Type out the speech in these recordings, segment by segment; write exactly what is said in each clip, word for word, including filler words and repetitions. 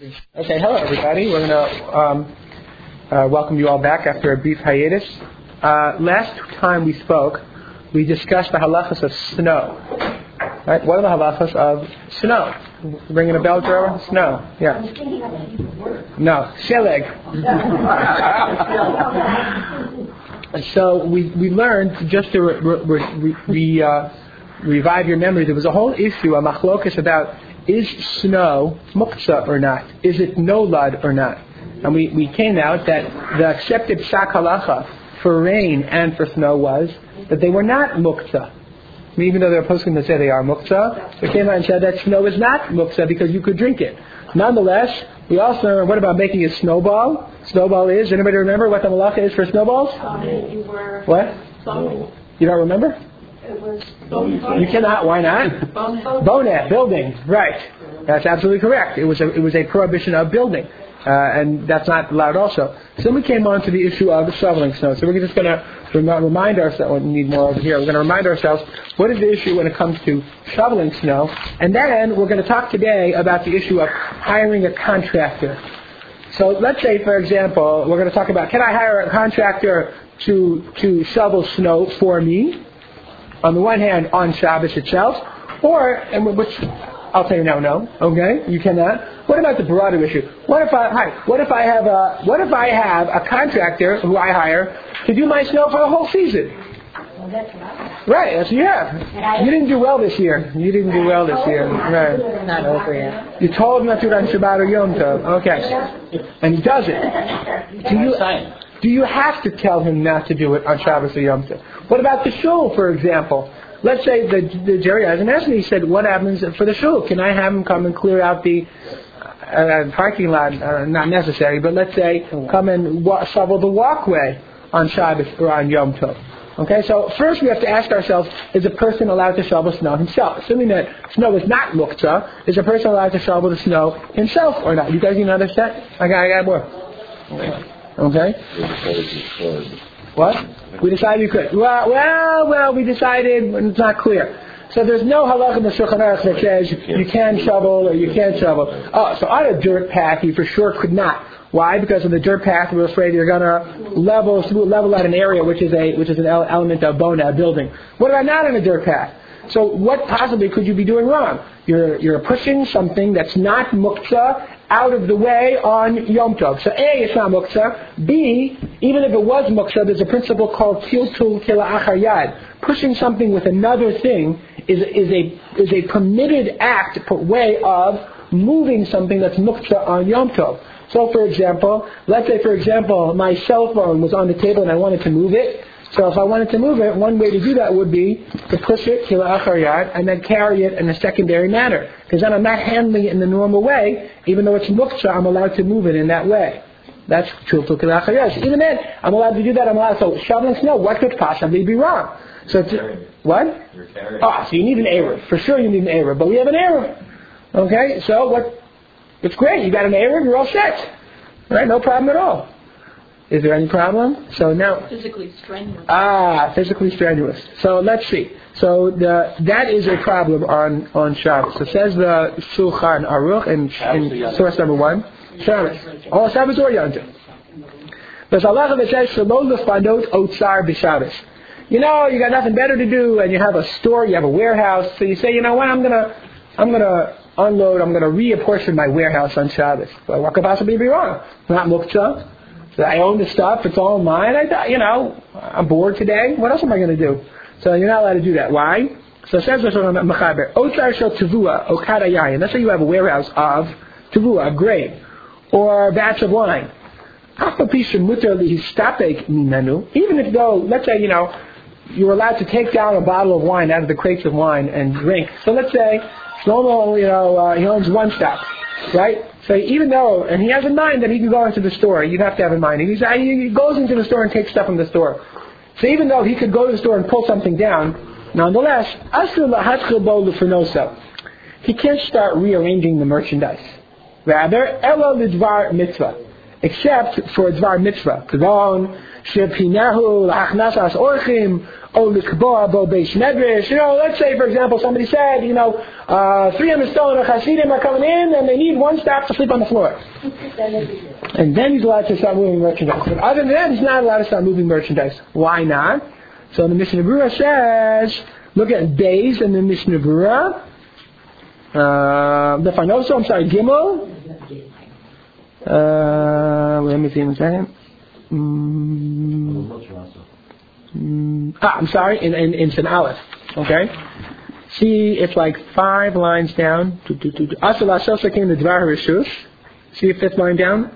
Okay, hello everybody. We're going to um, uh, welcome you all back after a brief hiatus. Uh, last time we spoke, we discussed the halachas of snow. Right? What are the halachas of snow? Ringing a bell, Joe? Snow. Yeah. No. Sheleg. So we we learned, just to re, re, re, re, uh, revive your memory, there was a whole issue, a machlokas, about is snow muktzah or not? Is it nolad or not? And we, we came out that the accepted psak halacha for rain and for snow was that they were not muktzah. I mean, even though there are poskim that say they are muktzah, we came out and said that snow is not muktzah because you could drink it. Nonetheless, we also learned, what about making a snowball? Snowball is, anybody remember what the malacha is for snowballs? What? You don't remember? It was you cannot. Why not? Boneh, building. Right. That's absolutely correct. It was a, it was a prohibition of building, uh, and that's not allowed also. So then we came on to the issue of shoveling snow. So we're just going to remind ourselves. We need more over here. We're going to remind ourselves what is the issue when it comes to shoveling snow, and then we're going to talk today about the issue of hiring a contractor. So let's say, for example, we're going to talk about, can I hire a contractor to to shovel snow for me? On the one hand, on Shabbos itself, or, and which, I'll tell you now, no, okay, you cannot. What about the broader issue? What if I, hi, what if I have a, what if I have a contractor who I hire to do my snow for the whole season? Well, that's right. Right, that's what you have. You didn't do well this year. You didn't do well this year. Right. Not over yet. You told him not to do it on Shabbat or Yom Tov. Okay. And he does it. Do you, do you have to tell him not to do it on Shabbos or Yom Tov? What about the shul, for example? Let's say the, the Jerry has an asked me, he said, what happens for the shul? Can I have him come and clear out the uh, parking lot? Uh, not necessary, but let's say come and wa- shovel the walkway on Shabbos or on Yom Tov. Okay, so first we have to ask ourselves, is a person allowed to shovel snow himself? Assuming that snow is not muktzah, is a person allowed to shovel the snow himself or not? You guys need another set? I got, I got more. Okay. What? We decided you could. Well, well, well, we decided it's not clear. So there's no halakha in the Shulchan Aruch that says you can shovel or you can't shovel. Oh, so on a dirt path you for sure could not. Why? Because on the dirt path we're afraid you're going to level level out an area which is a which is an element of boneh, a building. What about not on a dirt path? So what possibly could you be doing wrong? You're you're pushing something that's not muktzah out of the way on Yom Tov. So A, it's not muktzah. B, even if it was muktzah, there's a principle called tiltul kila'achar yad. Pushing something with another thing is is a is a permitted act, way of moving something that's muktzah on Yom Tov. So for example, let's say for example, my cell phone was on the table and I wanted to move it. So if I wanted to move it, one way to do that would be to push it kila'achar yad and then carry it in a secondary manner. Because then I'm not handling it in the normal way. Even though it's muktzah, I'm allowed to move it in that way. That's tiltul kila'achar yad. So even then, I'm allowed to do that. I'm allowed. So shoveling snow, what could possibly be wrong? So to, what? You're carrying. Oh, so you need an Eruv. For sure you need an Eruv. But we have an Eruv. Okay, so what? It's great. You got an Eruv, you're all set. Right? No problem at all. Is there any problem? So now, physically strenuous. Ah, physically strenuous. So let's see. So the that is a problem on on Shabbos. So says the Shulchan Aruch in, in source number one, Shabbos. Oh, Shabbos or Yom Tov. There's a halacha that says Shalom lefanot otzar b'Shabbos. You know, you got nothing better to do, and you have a store, you have a warehouse. So you say, you know what? I'm gonna I'm gonna unload. I'm gonna reapportion my warehouse on Shabbos. Well, what could possibly be wrong? Not muktzah. So I own the stuff, it's all mine. I, you know, I'm bored today. What else am I going to do? So you're not allowed to do that. Why? So it says this on Mechaber. Otzar shel tevua okada yayin. Let's say you have a warehouse of tevua, a grain, or a batch of wine. Even if though, let's say, you know, you're allowed to take down a bottle of wine out of the crates of wine and drink. So let's say Shlomo, you know, uh, he owns one stop, right? So even though, and he has in mind that he can go into the store, you'd have to have in mind. He's, he goes into the store and takes stuff from the store. So even though he could go to the store and pull something down, nonetheless, he can't start rearranging the merchandise. Rather, ela lidvar mitzvah. except for Dvar Mitzvah. Kavon, Shepinahu, Lachnasas Orchim, O Likboa Bo Beish Medrash. You know, let's say, for example, somebody said, you know, uh, three hundred stolen or Hasidim are coming in and they need one staff to sleep on the floor. And then he's allowed to start moving merchandise. But other than that, he's not allowed to start moving merchandise. Why not? So the Mishnah Berurah says, look at days in the Mishnah Berurah. Uh, the Fanoso, I'm sorry, Gimel. Uh, let me see one second. Mm, mm, ah, I'm sorry, in, in, in Sin Aleph. Okay? See, it's like five lines down. Asala Sosa came to Dvar Rishus. See the fifth line down?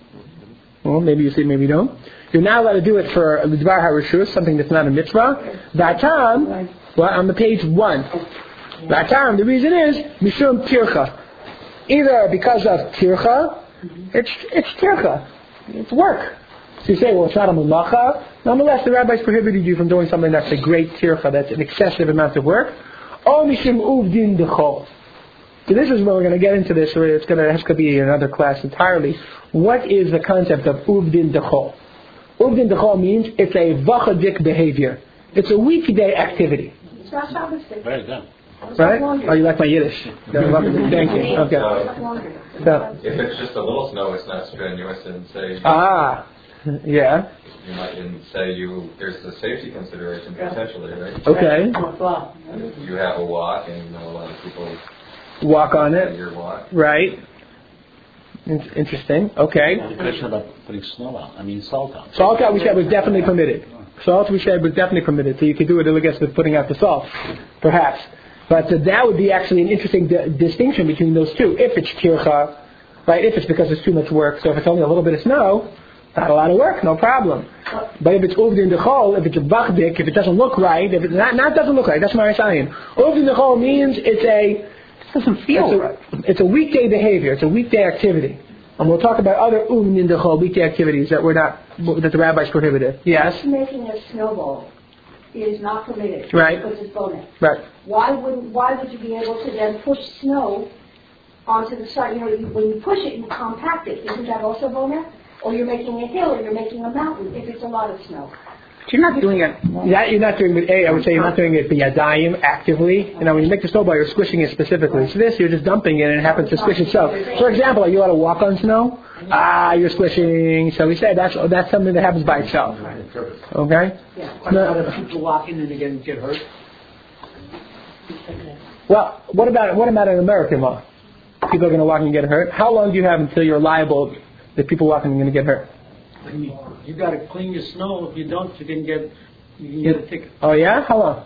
Well, maybe you see, maybe you don't. You're not allowed to do it for the Dvar HaRishus, something that's not a mitzvah. That time, well, on the page one. That time, the reason is, Mishum Tircha. Either because of Tircha, it's it's Tircha. It's work. So you say, well, it's not a Malacha. Nonetheless, the rabbis prohibited you from doing something that's a great Tircha, that's an excessive amount of work. O Mishum Uvdin Dechol. So this is where we're going to get into this, or it's going to have to be another class entirely. What is the concept of Uvdin Dechol? Uvdin Dechol means it's a vachadik behavior. It's a weekday activity. It's not Shabbos day. Very good. Right? Oh, you like my Yiddish? Thank you. Okay. So, if it's just a little snow, it's not strenuous, and say ah, yeah. You might even say you there's a safety consideration potentially, right? Okay. And if you have a walk, and you know a lot of people walk on it. Your walk, right? It's interesting. Okay. The question about putting snow out. I mean, salt out. Salt out, we said, was definitely permitted. Salt, we said, was definitely permitted. So you could do it, I guess, with putting out the salt, perhaps. But uh, that would be actually an interesting di- distinction between those two. If it's tircha, right? If it's because it's too much work. So if it's only a little bit of snow, not a lot of work, no problem. But if it's uvdin dechol, if it's a bachdik, if it doesn't look right, if it's not, not doesn't look right, that's what I'm saying. Uvdin dechol means it's a it doesn't feel it's a, right. It's a weekday behavior. It's a weekday activity. And we'll talk about other uvdin dechol weekday activities that we're not that the rabbis prohibited. Yes. Making a snowball is not permitted. Right. Because it's bonus. Right. Why would why would you be able to then push snow onto the side? You know, you, when you push it, you compact it. Isn't that also bonus? Or you're making a hill, or you're making a mountain. If it's a lot of snow. You're not doing it. Yeah, you're not doing it. A, I would say you're not doing it biyadayim actively. You know, when you make the snowball, you're squishing it specifically. So this, you're just dumping it, and it happens to squish itself. For example, are you allowed to walk on snow? Ah, you're squishing. So we said that's that's something that happens by itself. Okay. Yeah. No. People walking and again get hurt. Well, what about what about an American law? People are going to walk and get hurt. How long do you have until you're liable that people walking are going to get hurt? You, you got to clean your snow. If you don't, you can get you can get a ticket. Oh yeah, how long?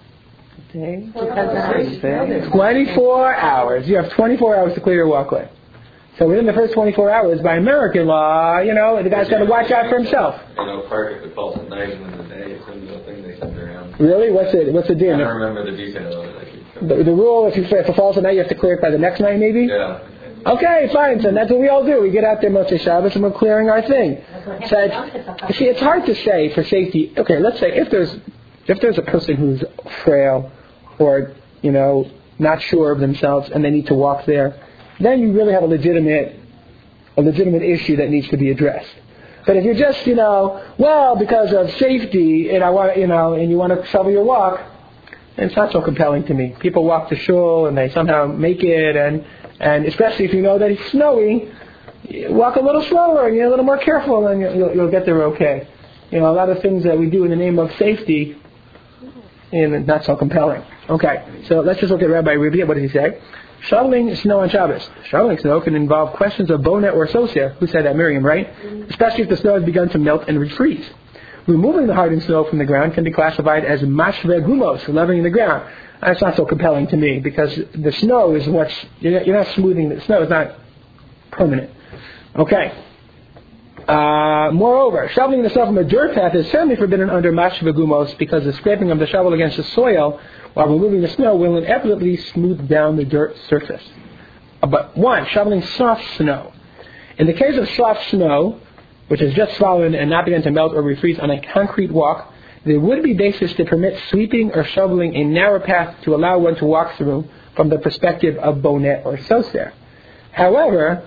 twenty-four hours. You have twenty-four hours to clear your walkway. So within the first twenty-four hours, by American law, you know, the guy's got to watch out for himself. You know, park if it falls at night and in the day, it's a little thing they send around. Really? What's it? What's the deal? I don't remember the detail of it. The, the rule, if, you, if it falls at night, you have to clear it by the next night, maybe? Yeah. Okay, fine. So that's what we all do. We get out there Motzei Shabbos and we're clearing our thing. So it's, you see, it's hard to say for safety. Okay, let's say if there's if there's a person who's frail or, you know, not sure of themselves and they need to walk there, then you really have a legitimate a legitimate issue that needs to be addressed. But if you're just, you know, well, because of safety and I want, you know, and you want to shovel your walk, it's not so compelling to me. People walk to shul and they somehow make it, and and especially if you know that it's snowy, walk a little slower and you're a little more careful, and you'll, you'll get there okay. You know, a lot of things that we do in the name of safety, and not so compelling. Okay, so let's just look at Rabbi Ribia. What did he say? Shoveling snow on Shabbos. Shoveling snow can involve questions of bonet or sosia. Who said that? Miriam, right? Especially if the snow has begun to melt and refreeze. Removing the hardened snow from the ground can be classified as mashve gumos, leveling the ground. That's not so compelling to me because the snow is what's, you're not smoothing, the snow is not permanent. Okay. Uh, moreover, shoveling the snow from a dirt path is certainly forbidden under mashve gumos because the scraping of the shovel against the soil while removing the snow will inevitably smooth down the dirt surface. Uh, but one, shoveling soft snow. In the case of soft snow, which has just fallen and not begun to melt or refreeze on a concrete walk, there would be basis to permit sweeping or shoveling a narrow path to allow one to walk through from the perspective of bonet or soser. However,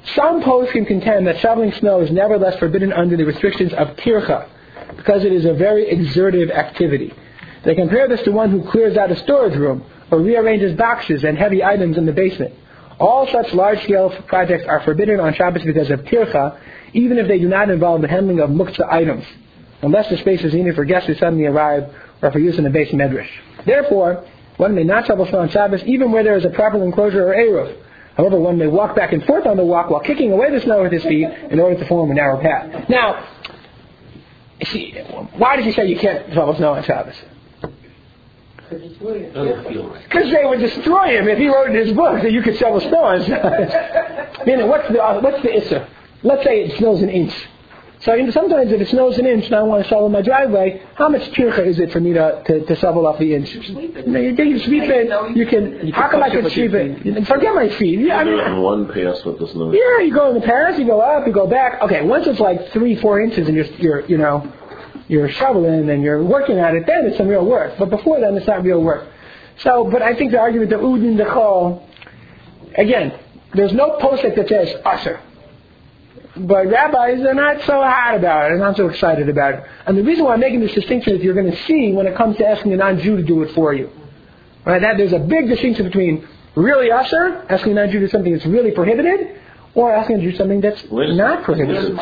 Some posts can contend that shoveling snow is nevertheless forbidden under the restrictions of tircha, because it is a very exertive activity. They compare this to one who clears out a storage room or rearranges boxes and heavy items in the basement. All such large-scale projects are forbidden on Shabbos because of tircha, even if they do not involve the handling of muktzah items, unless the space is needed for guests who suddenly arrive or for use in the base medrash. Therefore, one may not shovel snow on Shabbos even where there is a proper enclosure or eruv. However, one may walk back and forth on the walk while kicking away the snow with his feet in order to form a narrow path. Now, see, why does he say you can't shovel snow on Shabbos? Because they would destroy him if he wrote in his book that you could shovel snow on Shabbos. Meaning, what's the uh, what's the issur? Let's say it snows an inch. So you know, sometimes if it snows an inch and I want to shovel my driveway, how much tircha is it for me to, to, to shovel off the inch? You know, you, you sweep it. You can. You how come I can sweep it? Forget my feet. Yeah, I mean, in one pass with the snow. Yeah, you go in the pass, you go up, you go back. Okay, once it's like three, four inches, and you're, you're, you know, you're shoveling and you're working at it, then it's some real work. But before then, it's not real work. So, but I think the argument that udin dechol, again, there's no posek that says usher. But rabbis are not so hot about it, and not so excited about it. And the reason why I'm making this distinction is you're going to see when it comes to asking a non-Jew to do it for you. Right? That there's a big distinction between really usher, asking a non-Jew to do something that's really prohibited, or asking to do something that's Where's, not prohibited.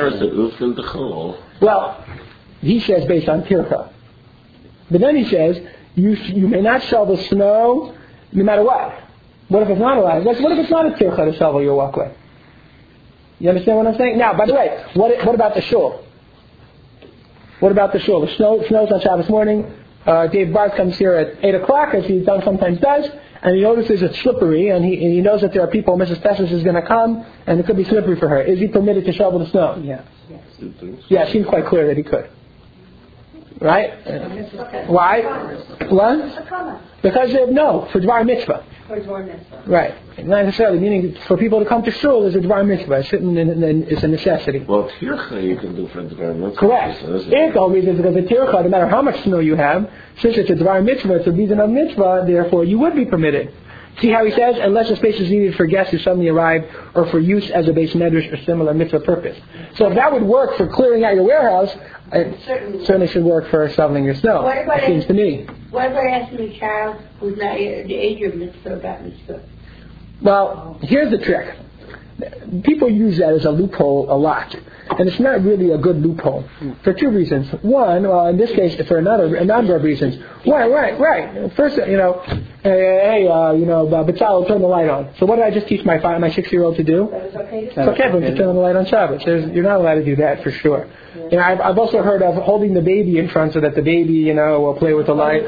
Well, he says based on tircha. But then he says, you you may not shovel snow no matter what. What if it's not allowed? What if it's not a tircha to shovel your walkway? You understand what I'm saying? Now, by the way, what what about the shul? What about the shul? The snow snows on Shabbos morning. Uh, Dave Barth comes here at eight o'clock, as he sometimes does, and he notices it's slippery, and he, and he knows that there are people. Missus Pessis is going to come, and it could be slippery for her. Is he permitted to shovel the snow? Yeah. Yes. Yeah, it seems quite clear that he could. Right? Uh, why? What? Because of, no, for Dvar Mitzvah. For Dvar Mitzvah. Right. Not necessarily, meaning for people to come to shul is a Dvar Mitzvah. It's, in, in, in, it's a necessity. Well, tircha you can do for Dvar Mitzvah. Correct. It only is because the tircha, no matter how much snow you have, since it's a Dvar Mitzvah, it's a reason of Mitzvah, therefore you would be permitted. See how he says, unless a space is needed for guests who suddenly arrive or for use as a base medrash or similar mitzvah purpose. So if that would work for clearing out your warehouse, it certainly, certainly should work for shoveling your snow. What about it seems to me. What about asking a child who's not the age of mitzvah about mitzvah? Well, here's the trick. People use that as a loophole a lot. And it's not really a good loophole for two reasons. One, well, in this case, for another, a number of reasons. Right, right, right. First, you know, hey, uh, you know, B'tzalel, turn the light on. So what did I just teach my five, my six-year-old to do? That is okay to it's okay for him to turn on the light on Shabbos. There's, you're not allowed to do that for sure. Yeah. You know, I've, I've also heard of holding the baby in front so that the baby, you know, will play with the light.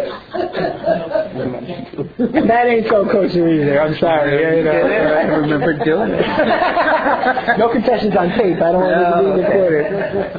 That ain't so kosher either. I'm sorry. You know, I remember doing it. No confessions on tape. I don't want it to be recorded.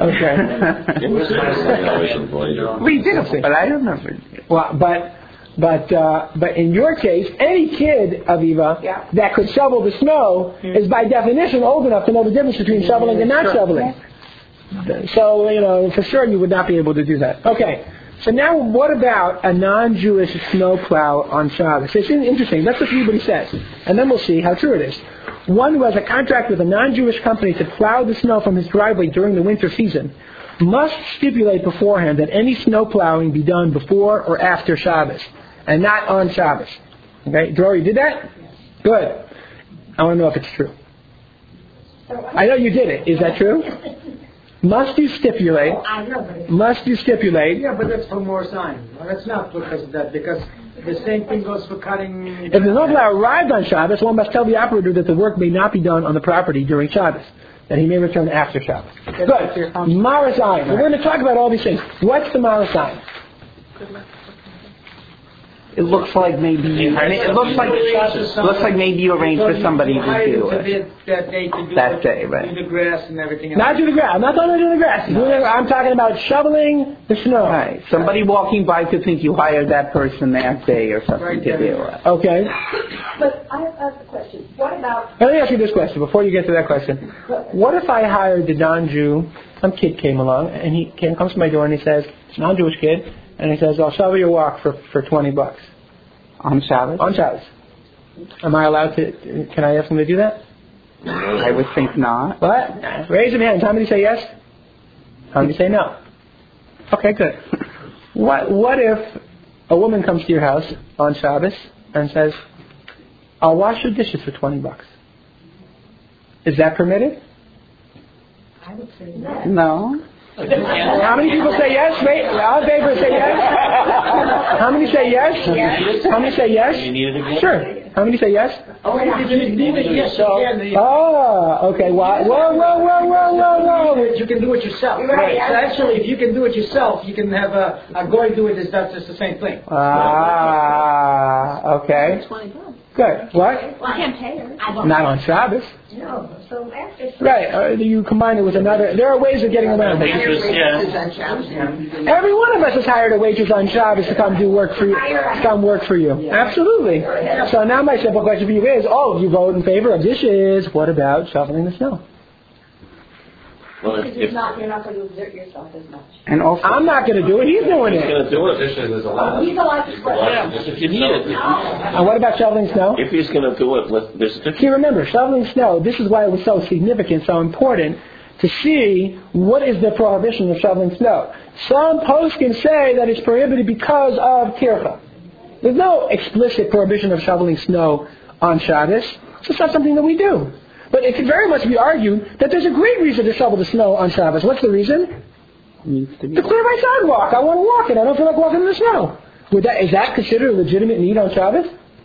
Okay. We did, but I remember. Well, but but uh, but in your case, any kid, Aviva, yeah. that could shovel the snow mm-hmm. is by definition old enough to know the difference between shoveling and not sure. shoveling. So, you know, for sure you would not be able to do that. Okay. So now what about a non-Jewish snowplow on Shabbos? It's interesting. Let's just read what he says. And then we'll see how true it is. One who has a contract with a non-Jewish company to plow the snow from his driveway during the winter season must stipulate beforehand that any snow plowing be done before or after Shabbos, and not on Shabbos. Okay? Dror, you did that? Good. I want to know if it's true. I know you did it. Is that true? Must you stipulate? Oh, I know, but must you stipulate? Yeah, but that's for more sign. No, that's not because of that, because the same thing goes for cutting. If the snowplow arrived on Shabbos, one must tell the operator that the work may not be done on the property during Shabbos, that he may return after Shabbos. Good. Marasayin. We're going to talk about all these things. What's the Marasayin? It looks like maybe you, I mean, it looks like it looks like maybe you arranged for somebody to do it that day, to do that day, right? Do the grass and everything else. Not do the grass. I'm not talking about doing the grass. No. I'm talking about shoveling the snow. Right. Somebody walking by could think you hired that person that day or something right, to do it. Okay. But I have a question. What about? Let me ask you this question before you get to that question. What if I hired the non-Jew? Some kid came along and he came, comes to my door and he says, "It's a non-Jewish kid," and he says, "I'll shovel your walk for for twenty bucks." On Shabbos? On Shabbos. Am I allowed to, can I ask him to do that? I would think not. What? Raise your hands. How many say yes? How many say no? Okay, good. What What if a woman comes to your house on Shabbos and says, "I'll wash your dishes for twenty bucks"? Is that permitted? I would say no. No. How many people say yes? Wait, all in favor say yes? How many say yes? Yes. How many say yes? You need it again? Sure. How many say yes? Oh, if you need it, yes, you can. Oh, okay. Whoa, whoa, whoa, whoa, whoa, whoa, whoa. You can do it yourself. Right. So actually, if you can do it yourself, you can have a, a goy do it. Is that's just the same thing. Ah, okay. Good. What? Well, I can't pay her. I Not on Shabbos. No. So after. Right. Uh, you combine it with another. There are ways of getting around it. Waitress, yeah. Every one of us has hired a waitress on Shabbos to come do work for you. Come work for you. Absolutely. So now my simple question for you is: oh, you vote in favor of dishes. What about shoveling the snow? Well, if, Because if it's not, you're not going to exert yourself as much. And also, I'm not going to do it. He's doing he's it. going to do it, Dishes is allowed. He's allowed to split. If you need it. And what about shoveling snow? if he's going to do it, let, there's a difference. See, remember, shoveling snow, this is why it was so significant, so important, to see what is the prohibition of shoveling snow. Some posts can say that it's prohibited because of tircha. There's no explicit prohibition of shoveling snow on Shabbos. It's just not something that we do. But it could very much be argued that there's a great reason to shovel the snow on Shabbos. What's the reason? needs to be. To clear my sidewalk. I want to walk it. I don't feel like walking in the snow. Would that, is that considered a legitimate need on Shabbos?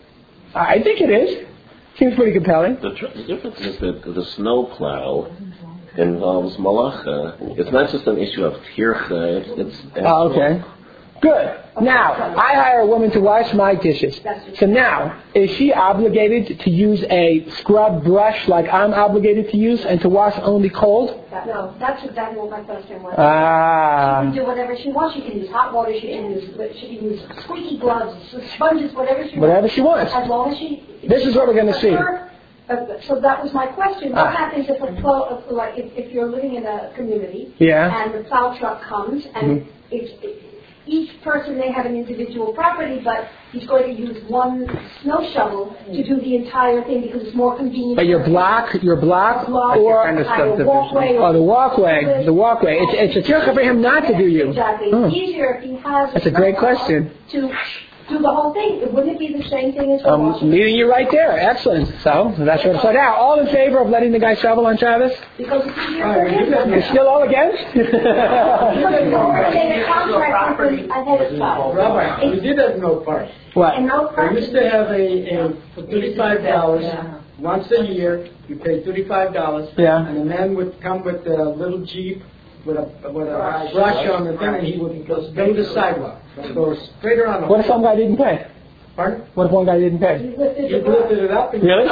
I think it is. Seems pretty compelling. The, tr- the difference is that the snow plow involves malacha. It's not just an issue of tircha. It's, it's Oh, okay. Good. Now, I hire a woman to wash my dishes. So now, is she obligated to use a scrub brush like I'm obligated to use and to wash only cold? That, no, that's exactly what my question was. Ah. She can do whatever she wants. She can use hot water. She can use she can use squeaky gloves, sponges, whatever she Whatever wants. she wants. As long as she. This is what we're going to see. Her, uh, so that was my question. What Ah. happens if a plow, if, like if, if you're living in a community Yeah. and the plow truck comes and Mhm. it's, it, each person may have an individual property, but he's going to use one snow shovel to do the entire thing because it's more convenient. But your block, your block, block or Kind of entire subdivision. walkway. oh, the walkway, the walkway. It's it's a tircha for him not to do you. Exactly. Hmm. It's easier if he has. That's a great snow plow question. To do the whole thing. Wouldn't it be the same thing as the I'm washing? meeting you right there. Excellent. So that's what. So now, all in favor of letting the guy shovel on Shabbos? Because it's easier for him. You're still all against? Because you overstay the contract with them ahead of time. Rabbi, we did that in Oak Park. What? And no I used to have a, a for thirty-five dollars once a year. You pay thirty-five dollars, Yeah. and the man would come with a little jeep with a with a brush on the thing, and he would go build the sidewalk. Go straight around the What if whole. some guy didn't pay? Pardon? What if one guy didn't pay? You lifted You the brush. lifted it up. And Really?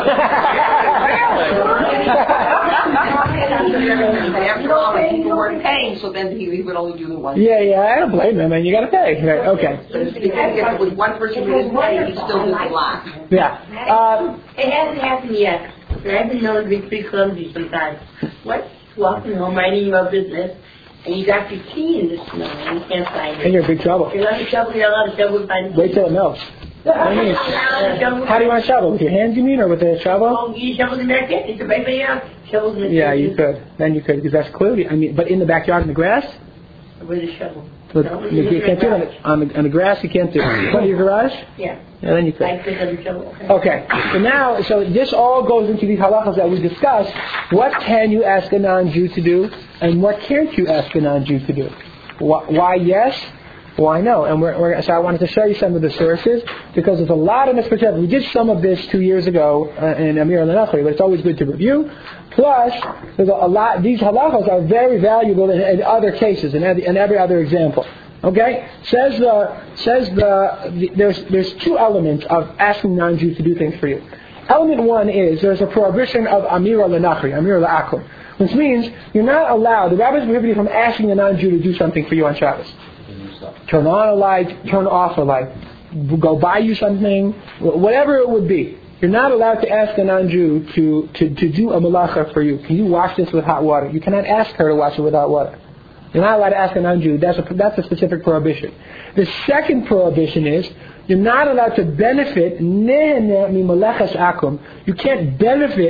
After all, the people weren't paying, so then he, he would only do the one. Yeah, yeah. I don't blame him, man. You got to pay. Right, okay. But if it was one person who didn't pay, he still did the block. Yeah. Uh, It hasn't happened yet. But I've been known to be pretty clumsy sometimes. What? Walking home, minding your business, and you got your key in the snow and you can't find and it. you're in big trouble. You're allowed to shovel, you're allowed to shovel by Wait till it melts. What do you mean? How do you want to shovel? With your hands, you mean, or with a shovel? Oh, you shovel in the backyard. It's a baby, yeah. Shovels in the Yeah, you could. Then you could, because that's clearly. I mean, but in the backyard in the grass, With a shovel. but No, you, you can't do it on the, on the on the grass. You can't do it. In front of your garage. Yeah. Yeah, then you could. Like this other shovel. Okay, so now, so this all goes into these halachas that we discussed. What can you ask a non-Jew to do, and what can't you ask a non-Jew to do? Why, why yes, why no? And we're, we're, so I wanted to show you some of the sources, because there's a lot of misperceptions. We did some of this two years ago uh, in Amir al-Nachri, but it's always good to review. Plus, there's a, a lot. These halachas are very valuable in, in other cases, in every, in every other example. Okay, says the says the, the there's there's two elements of asking non-Jews to do things for you. Element one is there's a prohibition of amira lenachri, amira le'akum, which means you're not allowed. The rabbis prohibit you from asking a non-Jew to do something for you on Shabbos. Turn on a light, turn off a light, go buy you something, whatever it would be. You're not allowed to ask a non-Jew to, to, to do a malacha for you. Can you wash this with hot water? You cannot ask her to wash it with hot water. You're not allowed to ask a non-Jew. That's a, that's a specific prohibition. The second prohibition is you're not allowed to benefit. You can't benefit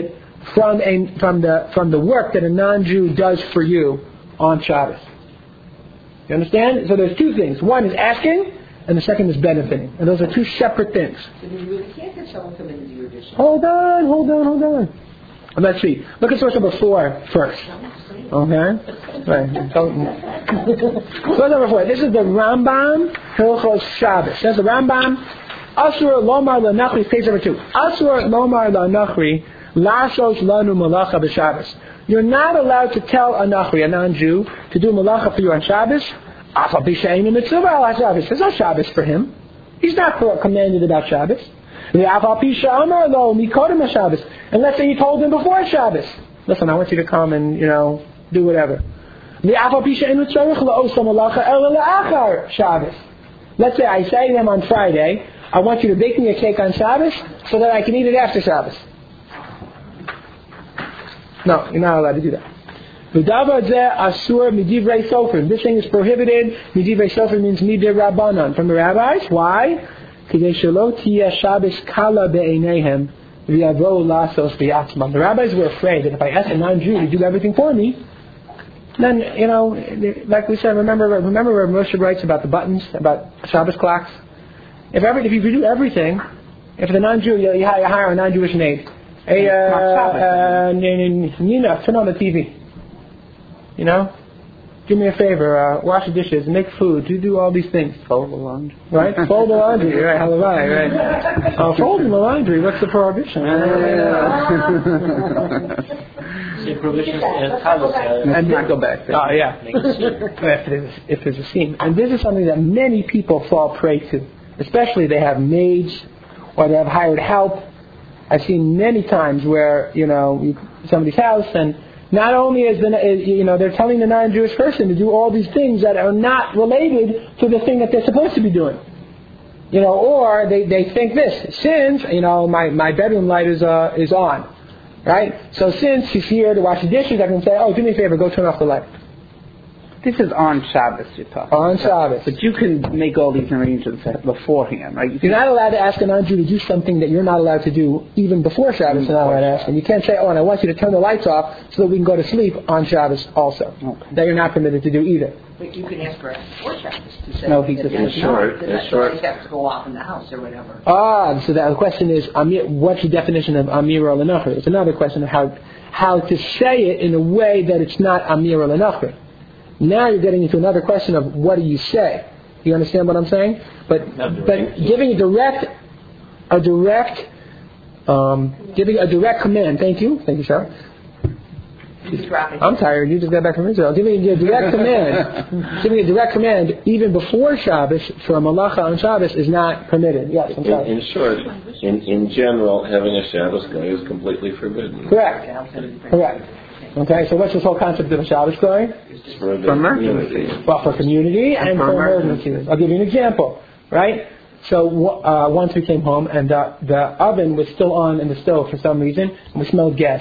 from a from the from the work that a non-Jew does for you on Shabbos. You understand? So there's two things. One is asking, and the second is benefiting. And those are two separate things. So you really can't get someone come into your addition. Hold on, hold on, hold on. Let's see. Look at source number four first. Okay? Right. Source number four. This is the Rambam Hilchos Shabbos. That's the Rambam. Asur lomar lanachri, page number two. Asur lomar lanachri, lasos lanu malacha b'Shabbos. You're not allowed to tell a nachri, a non-Jew, to do malacha for you on Shabbos. Afal pi she'einu mitzvah al Shabbos. There's no Shabbos for him. He's not commanded about Shabbos. And let's say you told him before Shabbos, listen, I want you to come and, you know, do whatever. Let's say I say to him on Friday, I want you to bake me a cake on Shabbos so that I can eat it after Shabbos. No, you're not allowed to do that. This thing is prohibited. Midivrei sofer means midei rabbanan, from the rabbis. Why? The rabbis were afraid that if I ask a non-Jew to do everything for me, then, you know, like we said, remember remember where Moshe writes about the buttons, about Shabbos clocks? If every, if you do everything, if the non-Jew, you, you hire a non-Jewish maid, hey, uh, uh, Nina, turn on the T V. You know? Do me a favor, uh, wash the dishes, make food, you do all these things. Fold the laundry. Right? Fold the laundry, right, halavai, right. Uh, folding the laundry, what's the prohibition? The prohibition is Hanukkah. And not go back there. Oh, yeah. if, there's, if there's a seam. And this is something that many people fall prey to. Especially they have maids, or they have hired help. I've seen many times where, you know, you, somebody's house, and not only is the, is, you know, they're telling the non-Jewish person to do all these things that are not related to the thing that they're supposed to be doing. You know, or they, they think this, since, you know, my, my bedroom light is uh, is on, right? So since he's here to wash the dishes, I can say, oh, do me a favor, go turn off the light. This is on Shabbos you're talking On Shabbos. But you can make all these arrangements beforehand, right? You you're not allowed to ask a non-Jew to do something that you're not allowed to do even before Shabbos. You're not allowed to ask. And you can't say, oh, and I want you to turn the lights off so that we can go to sleep on Shabbos also. Okay. That you're not permitted to do either. But you can ask for before Shabbos to say no, he that doesn't. it's short. It's short. It has to go off in the house or whatever. Ah, so the question is, Amir, what's the definition of Amir or Lenachri? It's another question of how how to say it in a way that it's not Amir or Lenachri. Now you're getting into another question of what do you say? You understand what I'm saying? But but giving a direct a direct um, giving a direct command. Thank you, thank you, Sarah. I'm tired. You just got back from Israel. Giving a direct command, giving a direct command even before Shabbos for a malacha on Shabbos is not permitted. Yes, I'm sorry. In, in short, in in general, having a Shabbos guy is completely forbidden. Correct. Correct. Okay, so what's this whole concept of a Shabbos going? For emergency. Well, for community and, and for, for emergencies. I'll give you an example, right? So uh, once we came home and the, the oven was still on in the stove for some reason, and we smelled gas.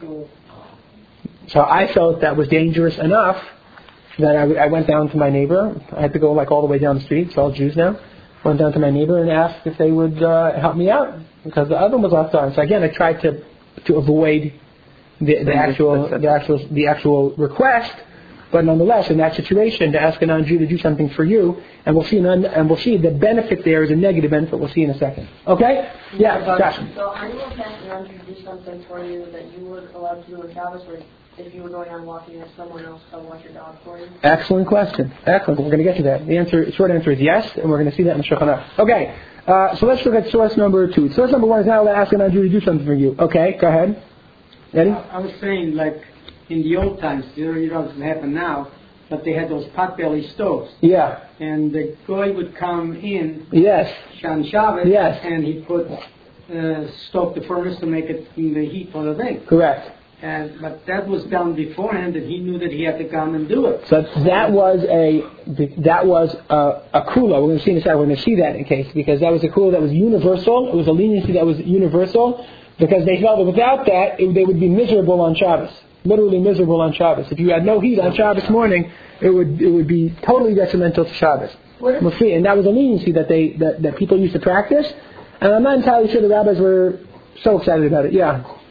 So I felt that was dangerous enough that I, I went down to my neighbor. I had to go like all the way down the street. It's all Jews now. Went down to my neighbor and asked if they would uh, help me out because the oven was left on. So again, I tried to to avoid The, the actual, the actual, the actual request, but nonetheless, in that situation, to ask a non-Jew to do something for you, and we'll see, non, and we'll see the benefit there is a negative benefit. We'll see in a second. Okay? Yeah, Josh. So, are you allowed to ask a non-Jew to do something for you that you were allowed to do in Shabbos, or if you were going on walking, have someone else come watch your dog for you? Excellent question. Excellent. We're going to get to that. The answer, short answer is yes, and we're going to see that in the Shulchan Aruch. Okay. Uh, so let's look at source number two. Source number one is now to ask a non-Jew to do something for you. Okay, go ahead. Eddie? I was saying, like, in the old times, you know, it doesn't happen now, but they had those potbelly stoves. Yeah. And the guy would come in, yes, Shan Shabbos, yes, and he put, uh, stoke the furnace to make it in the heat for the thing. Correct. And but that was done beforehand, that he knew that he had to come and do it. So that was a that was a, a kula. We're going to see in a second. We're going to see that in case because that was a kula that was universal. It was a leniency that was universal. Because they felt that without that, it, they would be miserable on Shabbos. Literally miserable on Shabbos. If you had no heat on Shabbos morning, it would it would be totally detrimental to Shabbos. We'll see. And that was a leniency that they that, that people used to practice. And I'm not entirely sure the rabbis were so excited about it. Yeah.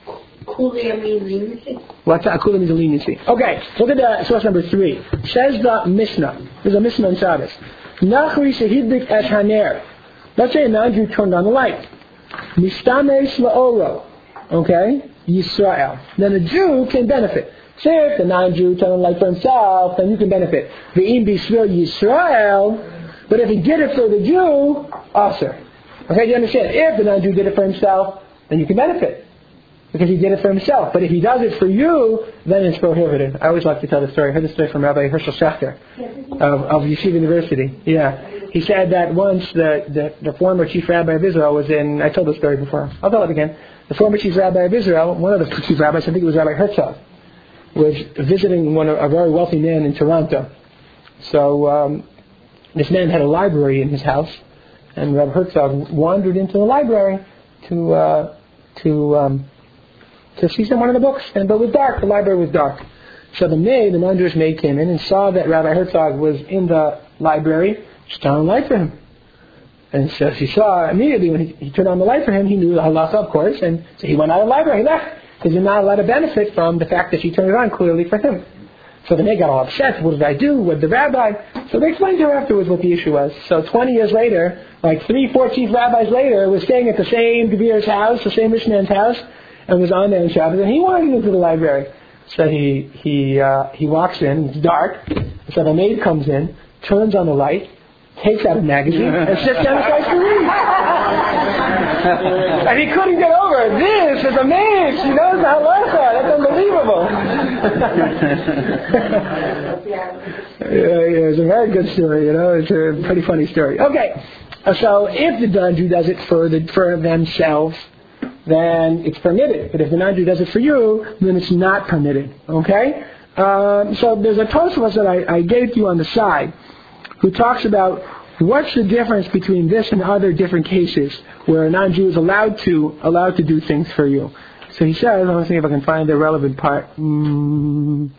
Akulia means leniency. What's that? Akulia means leniency. Okay, look at the source number three. Says the Mishnah. There's a Mishnah in Shabbos. Nachri shehidlik es haner. Let's say a non-Jew turned on the light. Mistamesh la'oro. Okay? Yisrael. Then a Jew can benefit. Say if the non-Jew turned on the light for himself, then you can benefit. Ve'im b'shvil Yisrael. But if he did it for the Jew, aser. Okay, do you understand? If the non-Jew did it for himself, then you can benefit. Because he did it for himself. But if he does it for you, then it's prohibited. I always like to tell the story. I heard the story from Rabbi Hershel Schachter of, of Yeshiva University. Yeah. He said that once the, the, the former chief rabbi of Israel was in, I told the story before. I'll tell it again. The former chief rabbi of Israel, one of the chief rabbis, I think it was Rabbi Herzog, was visiting one a very wealthy man in Toronto. So um, this man had a library in his house, and Rabbi Herzog wandered into the library to uh, to um, to see some one of the books, and but it was dark. The library was dark. So the maid, the non-Jewish maid, came in and saw that Rabbi Herzog was in the library. She turned on the light for him, and so she saw immediately when he, he turned on the light for him. He knew the halacha, of course, and so he went out of the library. He left because you're not allowed to benefit from the fact that she turned it on clearly for him. So the maid got all upset. What did I do? What did the rabbi? So they explained to her afterwards what the issue was. So twenty years later, like three, four chief rabbis later, was staying at the same Gevir's house, the same rich man's house, and was on there in Shabbos, and he wanted into the library. So he he uh, he walks in. It's dark. So the maid comes in, turns on the light, takes out a magazine, and sits down and starts to read. And he couldn't get over it. This is a maid. She knows the halacha. That's unbelievable. yeah, yeah, it's a very good story. You know, it's a pretty funny story. Okay, so if the non-Jew does it for the for themselves, then it's permitted. But if the non-Jew does it for you, then it's not permitted. Okay? Um, so there's a Tosfos that I, I gave to you on the side, who talks about what's the difference between this and other different cases where a non-Jew is allowed to allowed to do things for you. So he says, let me see if I can find the relevant part. Mm.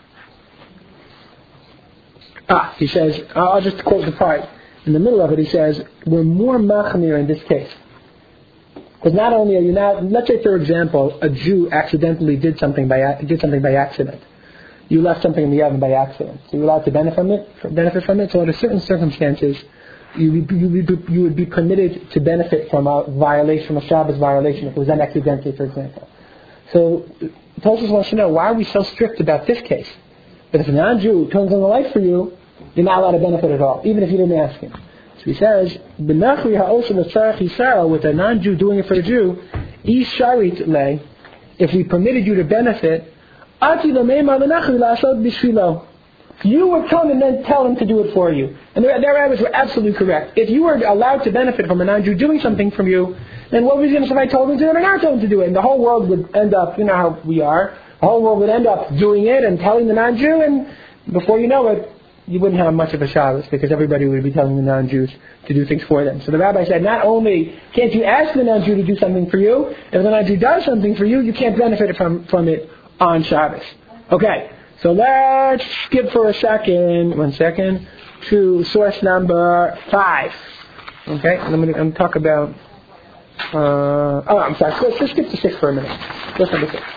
Ah, he says, I'll just quote the part. In the middle of it, he says, we're more machmir in this case. Because not only are you not, let's say for example, a Jew accidentally did something by did something by accident. You left something in the oven by accident. So you're allowed to benefit from it. Benefit from it. So under certain circumstances, you would, you, would, you would be permitted to benefit from a violation, a Shabbos violation, if it was done accidentally, for example. So Tosfos wants to know, why are we so strict about this case? But if a non-Jew turns on the light for you, you're not allowed to benefit at all, even if you didn't ask him. So he says, "B'nachri ha'osim l'tzarech Yisrael," with a non-Jew doing it for a Jew, "Isharit le," if we permitted you to benefit, "Ati l'meimar l'nachri la'asod b'shvilo." You would come and then tell him to do it for you. And their, their rabbis were absolutely correct. If you were allowed to benefit from a non-Jew doing something from you, then what was the difference if I told him to do it or not told him to do it? And the whole world would end up, you know how we are, the whole world would end up doing it and telling the non-Jew, and before you know it, you wouldn't have much of a Shabbos because everybody would be telling the non-Jews to do things for them. So the rabbi said, not only can't you ask the non-Jew to do something for you, if the non-Jew does something for you, you can't benefit from, from it on Shabbos. Okay, so let's skip for a second, one second, to source number five. Okay, I'm going to talk about, uh, oh, I'm sorry, let's, let's skip to six for a minute. Source number six.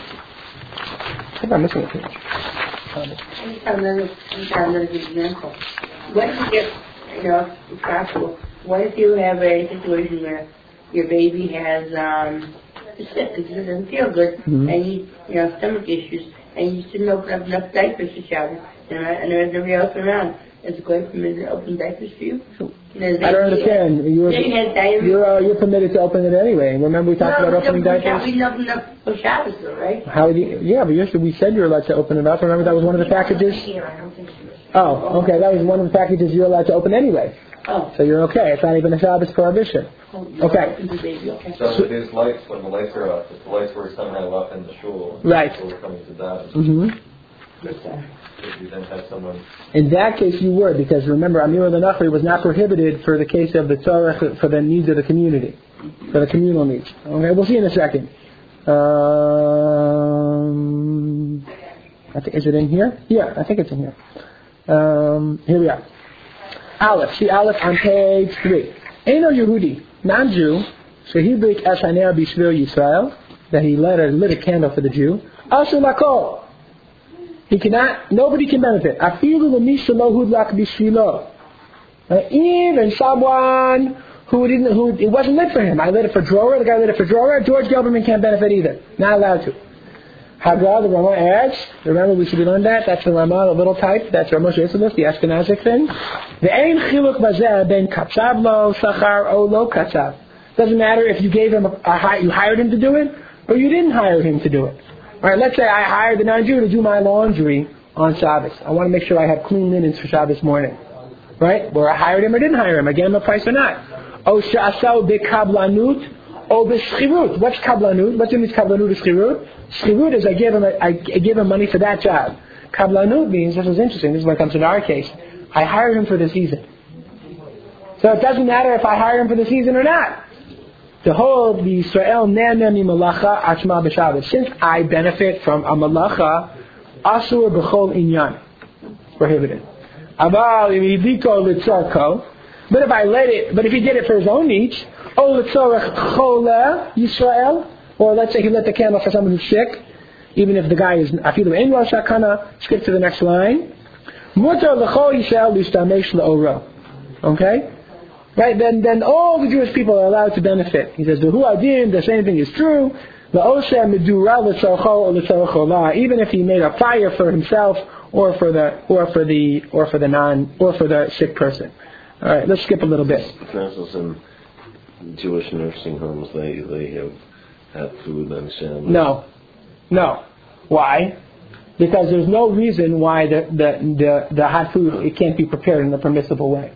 I think I'm missing a page. Another, another example. What if you get, you know, it's possible, what if you have a situation where your baby has, um, is sick, it doesn't feel good, mm-hmm. and you, you know, stomach issues, and you didn't open up enough diapers to shower, and, and there's nobody else around. Is it going permitted to open diapers for you? I don't understand. You're, you're, uh, you're permitted to open it anyway. Remember we talked no, about opening diapers? We didn't open up for Shabbos though, right? How do you, yeah, but yesterday we said you're allowed to open it up. Remember that was one of the packages? Oh, okay, that was one of the packages you're allowed to open anyway. Oh. So you're okay. It's not even a Shabbos prohibition. Okay. So if these lights, when the lights are up, if the lights were somehow up in the shul, right. people were coming to that. Mm-hmm. If you then have someone... In that case, you would, because remember, Amir al-Nachri was not prohibited for the case of the tzarech, for the needs of the community, for the communal needs. Okay, we'll see in a second. Um, I think, is it in here? Yeah, I think it's in here. Um, here we are. Aleph. See Aleph on page three. Eino Yehudi, non-Jew, shehibrik es haner b'shvil Yisrael, that he lit a, lit a candle for the Jew, Asur Lakol. He cannot, nobody can benefit. Afilu l'misha lo hudlak b'shvilo. Even someone who didn't, who, it wasn't lit for him. I lit it for Drora, the guy lit it for Drora, George Gelberman can't benefit either. Not allowed to. Hagra, the Rama adds, remember we should be learned that, that's the Rama, the little type, that's Ramosh Yitzhak, the Ashkenazic thing. The ein chiluk bazeh ben katzav lo sachar o lo katzav. Doesn't matter if you gave him a, a, you hired him to do it, or you didn't hire him to do it. Alright, let's say I hired the non-Jew to do my laundry on Shabbos. I want to make sure I have clean linens for Shabbos morning. Right? Or I hired him or didn't hire him. I gave him a price or not. O sha'asau bekablanut o b'schirut. What's kablanut? What means kablanut or schirut? Schirut is I give him a, I give him money for that job. Kablanut means, this is interesting, this is when it comes to our case, I hired him for the season. So it doesn't matter if I hire him for the season or not. The whole, the Yisrael ne'aneh mi malacha achma b'Shabbos. Since I benefit from a malacha, asur b'chol inyan. Prohibited. Aval imidiko litzarko. But if I let it, but if he did it for his own needs, o litzarech chole Yisrael, or let's say he lit the candle for someone who's sick, even if the guy is afilu ein lo sakana, skip to the next line. Mutar l'chol Yisrael l'ishtamesh le'oro. Okay? Right, then then all the Jewish people are allowed to benefit. He says, the hu adin, the same thing is true. The osher medura l'tzorcho or l'tzorcho la. Even if he made a fire for himself or for the or for the or for the non or for the sick person. All right, let's skip a little bit. For instance, in Jewish nursing homes, they they have had food on Shabbos. No, no. Why? Because there's no reason why the the the, the hot food it can't be prepared in a permissible way.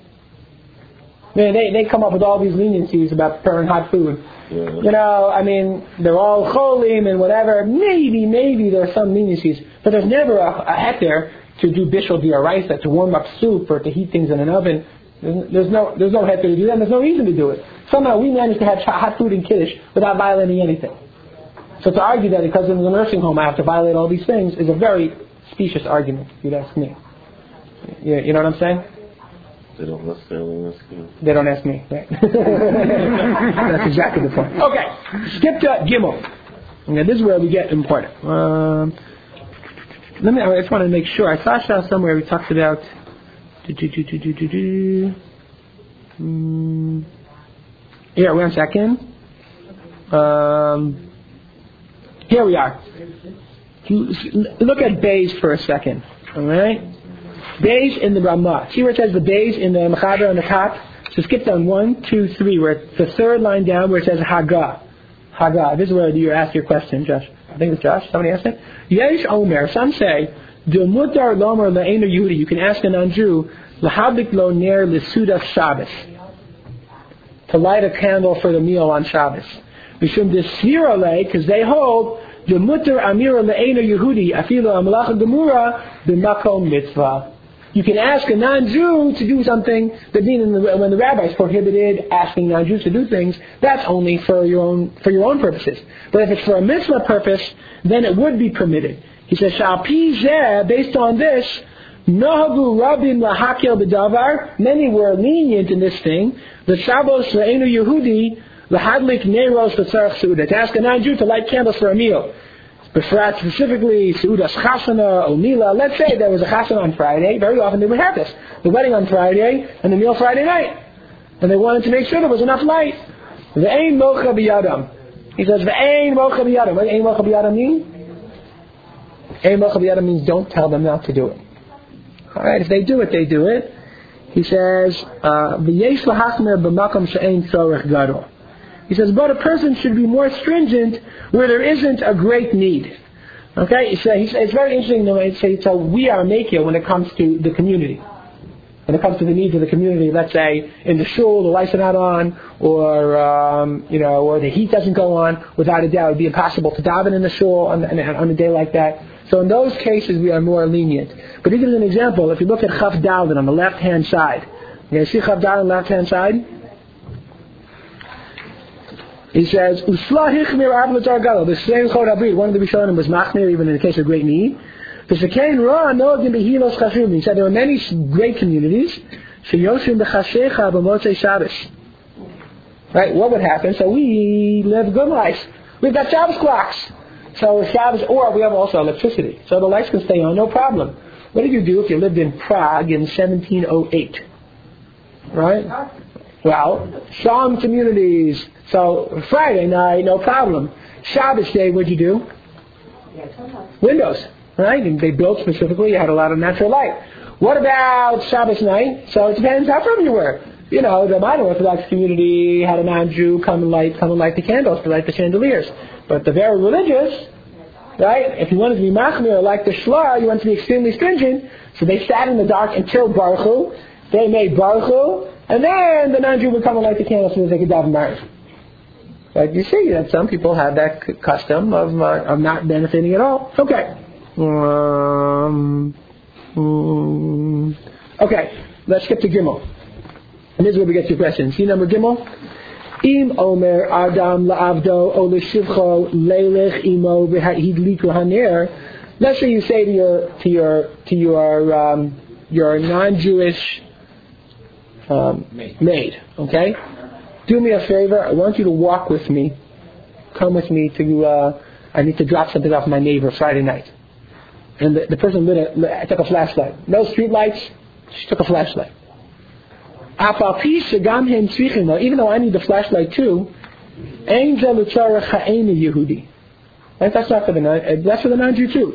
I mean, they, they come up with all these leniencies about preparing hot food. Yeah. You know, I mean, they're all cholim and whatever. Maybe, maybe there are some leniencies. But there's never a, a heter to do bishul diaraisa, to warm up soup or to heat things in an oven. There's, there's no there's no heter to do that. There's no reason to do it. Somehow we managed to have hot food in Kiddush without violating anything. So to argue that because in the nursing home I have to violate all these things is a very specious argument, if you'd ask me. You, you know what I'm saying? They don't necessarily ask you. They don't ask me, right? That's exactly the point. Okay, skip to Gimel. Okay, this is where we get important. Um, let me. I just want to make sure. I saw somewhere we talked about. Do, do, do, do, do, do, do. Mm, here, one second. Um, here we are. Look at Bays for a second. All right. Bays in the Ramah. See where it says the Bays in the Mechaber on the top? So skip down one, two, three, where it's the third line down where it says Haga. Haga. This is where you ask your question, Josh. I think it's Josh. Somebody asked it. Yesh Omer. Some say, Mutar Lomer Le'enu Yehudi. You can ask a non-Jew, L'habik Lo Ner L'Sudas Shabbos. To light a candle for the meal on Shabbos. Mishum Desira Le, because they hold, the Mutar Amira Le'enu Yehudi, Afilo Amalacha Gemura, B'makom Mitzvah. You can ask a non-Jew to do something that being in the, when the rabbis prohibited asking non-Jews to do things, that's only for your own for your own purposes. But if it's for a mitzvah purpose, then it would be permitted. He says, Shal pi zeh, based on this, Nahavu Rabim Lahakel B'davar, many were lenient in this thing, the Shabbos Le'enu Yehudi, Lahadlik Neiros L'tzarech Su'udah, to ask a non-Jew to light candles for a meal. Befrat specifically, Seudas Chasana, Omila. Let's say there was a Chasana on Friday. Very often they would have this. The wedding on Friday and the meal Friday night. And they wanted to make sure there was enough light. Ve'ein mocha b'yadam. He says, Ve'ein mocha b'yadam. What does Ein mocha b'yadam mean? Ein mocha b'yadam means don't tell them not to do it. Alright, if they do it, they do it. He says, V'yesh l'hachmer b'makam she'ein tzorech gadol. He says, but a person should be more stringent where there isn't a great need. Okay? So he says, it's very interesting to say, so we are makir when it comes to the community. When it comes to the needs of the community, let's say in the shul, the lights are not on, or um, you know, or the heat doesn't go on, without a doubt it would be impossible to daven in the shul on, on, on a day like that. So in those cases we are more lenient. But even as an example, if you look at Chaf Daled on the left-hand side, you guys see Chaf Daled on the left-hand side? He says, Usla hichmir av l'tzar gadol. The same Chod Abrid, one of the Rishonim was machmir even in the case of great need. He said there were many great communities. Right? What would happen? So we live good life. We've got Shabbos clocks. So Shabbos, or we have also electricity. So the lights can stay on, no problem. What did you do if you lived in Prague in seventeen oh eight? Right? Well, some communities. So Friday night, no problem. Shabbos day, what'd you do? Windows. Right? And they built specifically, you had a lot of natural light. What about Shabbos night? So it depends how from you were. You know, the modern Orthodox community had a non-Jew come and light, come and light the candles, to light the chandeliers. But the very religious, right, if you wanted to be machmir or like the shlar, you wanted to be extremely stringent, so they sat in the dark until Baruch Hu, they made Baruch Hu, and then the non-Jew would come and light the candles so that they could daven Baruch. But you see that some people have that c- custom of, uh, of not benefiting at all. Okay. Um, um, okay, let's skip to Gimel. And this is where we get to your question. See number Gimel? Im Omer Adam La'avdo O L'Shivcho Leilech Imo V'Hidliku Haner. Let's say you say to your to your to your um, your non-Jewish um, maid, okay? Do me a favor. I want you to walk with me. Come with me to. Uh, I need to drop something off my neighbor Friday night. And the, the person lit a, lit, took a flashlight. No street lights. She took a flashlight. Even though I need the flashlight too, right? That's not for the non. That's for the non-Jew too.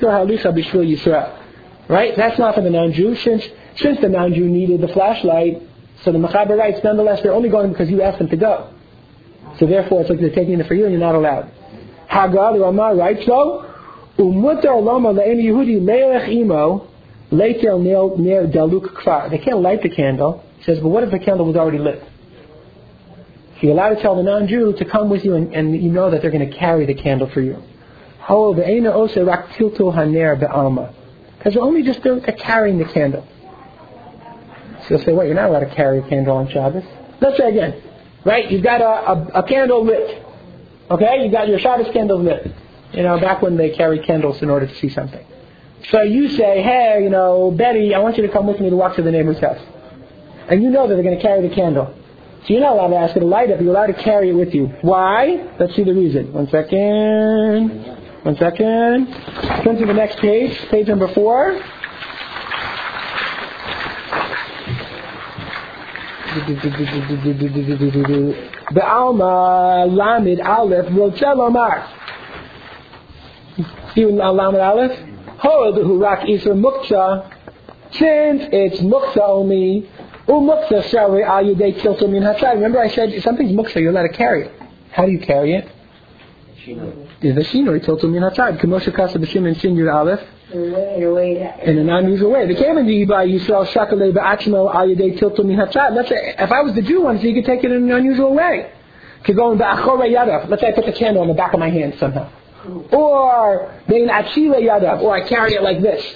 Right? That's not for the non-Jew. Since since the non-Jew needed the flashlight, so the Mechaber writes, nonetheless, they're only going because you asked them to go. So therefore, it's like they're taking it for you, and you're not allowed. Hagar the Ramah writes though, Umutar Lama Le'en Yehudi Leilech Imo Leitel Near Daluk Kfar. They can't light the candle. He says, but what if the candle was already lit? So you're allowed to tell the non-Jew to come with you, and, and you know that they're going to carry the candle for you. Because they're only just they're carrying the candle. So you'll say, what, you're not allowed to carry a candle on Shabbos? Let's say again, right? You've got a, a, a candle lit. Okay? You've got your Shabbos candle lit. You know, back when they carried candles in order to see something. So you say, hey, you know, Betty, I want you to come with me to walk to the neighbor's house. And you know that they're going to carry the candle. So you're not allowed to ask her to light it, but you're allowed to carry it with you. Why? Let's see the reason. One second. One second. Turn to the next page, page number four. Be'alma Lamed Aleph Rotel Omar. See Lamed Aleph? Hold Hurak Isra Mukta. Since it's Mukta only. Umukta Shari Ayudei Tilto Min Hatzai. Remember I said something's Mukta, you're allowed to carry it. How do you carry it? Is the Shinoi Tilto Min Hatzai. Kamosha Kasa B'Shim and Shin Yud Aleph. In a non-usual way. The Kamen by Yisrael Shakale Ba'achmo Ayudei Tilto Min Hatzai. Let's say, if I was the Jew one, so you could take it in an unusual way. Could go in Ba'achore Yadav. Let's say I put the candle on the back of my hand somehow. Or Bein Achile Yadav. Or I carry it like this.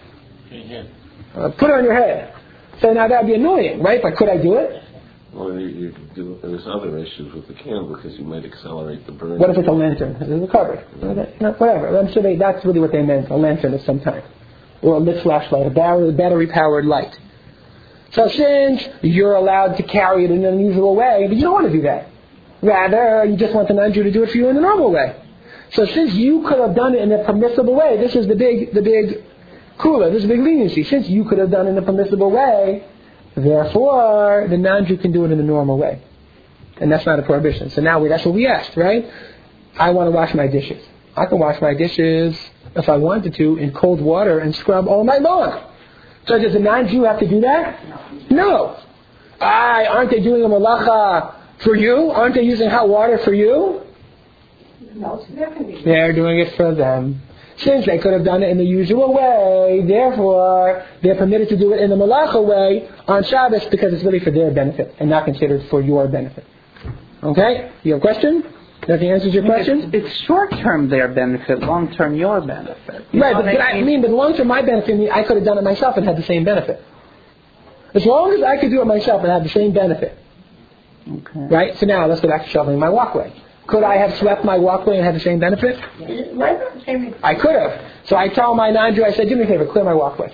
Uh, put it on your head. So now that would be annoying, right? But could I do it? Well, you, you do, there's other issues with the candle because you might accelerate the burn. What if it's a lantern? It's a cover. Whatever. I'm sure they, that's really what they meant. A lantern of some type. Or a lit flashlight. A battery-powered light. So since you're allowed to carry it in an unusual way, but you don't want to do that. Rather, you just want the non-Jew to do it for you in the normal way. So since you could have done it in a permissible way, this is the big, the big Kula, this is a big leniency. Since you could have done it in a permissible way, therefore, the non-Jew can do it in the normal way. And that's not a prohibition. So now we, that's what we asked, right? I want to wash my dishes. I can wash my dishes, if I wanted to, in cold water and scrub all night long. So does the non-Jew have to do that? No. I, aren't they doing a malacha for you? Aren't they using hot water for you? No, it's their convenience. They're doing it for them. Since they could have done it in the usual way, therefore, they're permitted to do it in the malacha way on Shabbos because it's really for their benefit and not considered for your benefit. Okay? You have a question? That answers your question? It's, it's short-term their benefit, long-term your benefit. You right, but, but I mean, but long-term my benefit, I could have done it myself and had the same benefit. As long as I could do it myself and have the same benefit. Okay. Right? So now let's go back to shoveling my walkway. Could I have swept my walkway and had the same benefit? I could have. So I tell my non-Jew, I said, do me a favor, clear my walkway.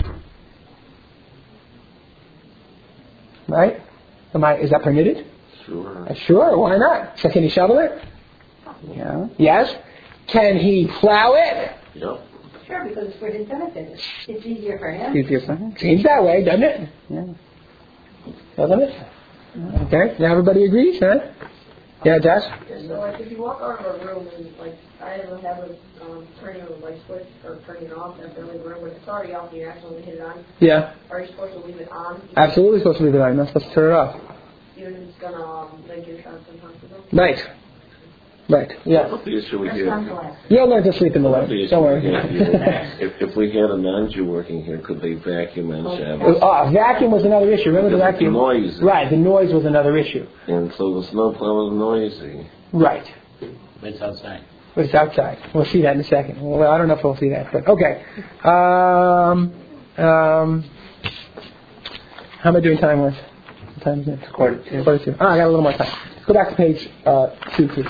Right? Am I, is that permitted? Sure. Uh, sure, why not? So can he shovel it? Yeah. Yes? Can he plow it? Yep. Sure, because it's for his benefit. It's, it's easier for him. Easier for him. Seems that way, doesn't it? Yeah. Doesn't it? Okay, now everybody agrees, huh? Yeah, Josh? Yeah, so like if you walk out of a room and like I don't have a um, turning on the light switch or turning it off after leaving the room, but it's already off and you accidentally hit it on, Yeah. are you supposed to leave it on? Absolutely supposed to leave it on. You're not supposed to turn it off. Even if it's gonna um, make your shots uncomfortable? Right. Right. Yeah. What's the issue we have? You'll learn to sleep in the What's the light. issue Don't we worry. have here? if, if we had a non-Jew working here, could they vacuum on Shabbos? Oh, vacuum was another issue. Remember the Because vacuum? the noise. Right, the noise was another issue. And so the snowplow is noisy. Right. It's outside. But it's outside. We'll see that in a second. Well, I don't know if we'll see that, but okay. Um, um, how am I doing time-wise? What time is it? Quarter two. Quarter two. Oh, I got a little more time. Let's go back to page uh, two, please.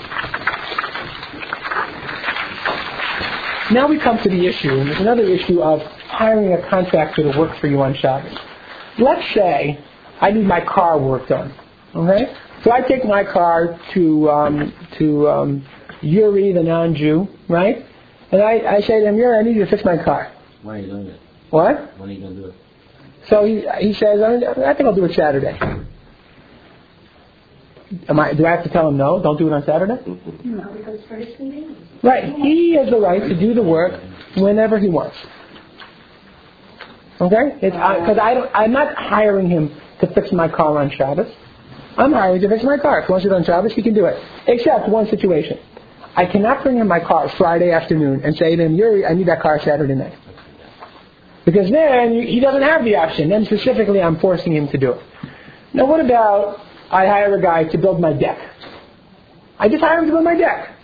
Now we come to the issue, and there's another issue of hiring a contractor to work for you on Shabbos. Let's say I need my car worked on. Okay? So I take my car to um, to um, Yuri, the non-Jew, right? And I, I say to him, Yuri, I need you to fix my car. When are you doing it? What? When are you going to do it? So he he says, I think I'll do it Saturday. Am I? Do I have to tell him no? Don't do it on Saturday? No, because it's for his convenience. Right. He has the right to do the work whenever he wants. Okay? Because I, I don't. I'm not hiring him to fix my car on Shabbos. I'm hiring to fix my car. If he wants it on Shabbos, he can do it. Except one situation. I cannot bring him my car Friday afternoon and say to him, Yuri, I need that car Saturday night. Because then he doesn't have the option. Then specifically I'm forcing him to do it. Now what about I hire a guy to build my deck? I just hire him to build my deck.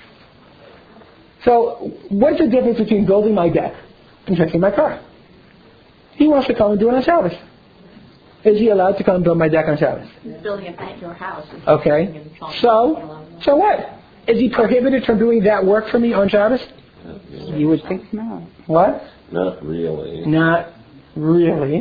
So what's the difference between building my deck and fixing my car? He wants to come and do it on Shabbos. Is he allowed to come and build my deck on Shabbos? He's building it at your house. Okay. So, so what? Is he prohibited from doing that work for me on Shabbos? You would think not. What? Not really. Not really.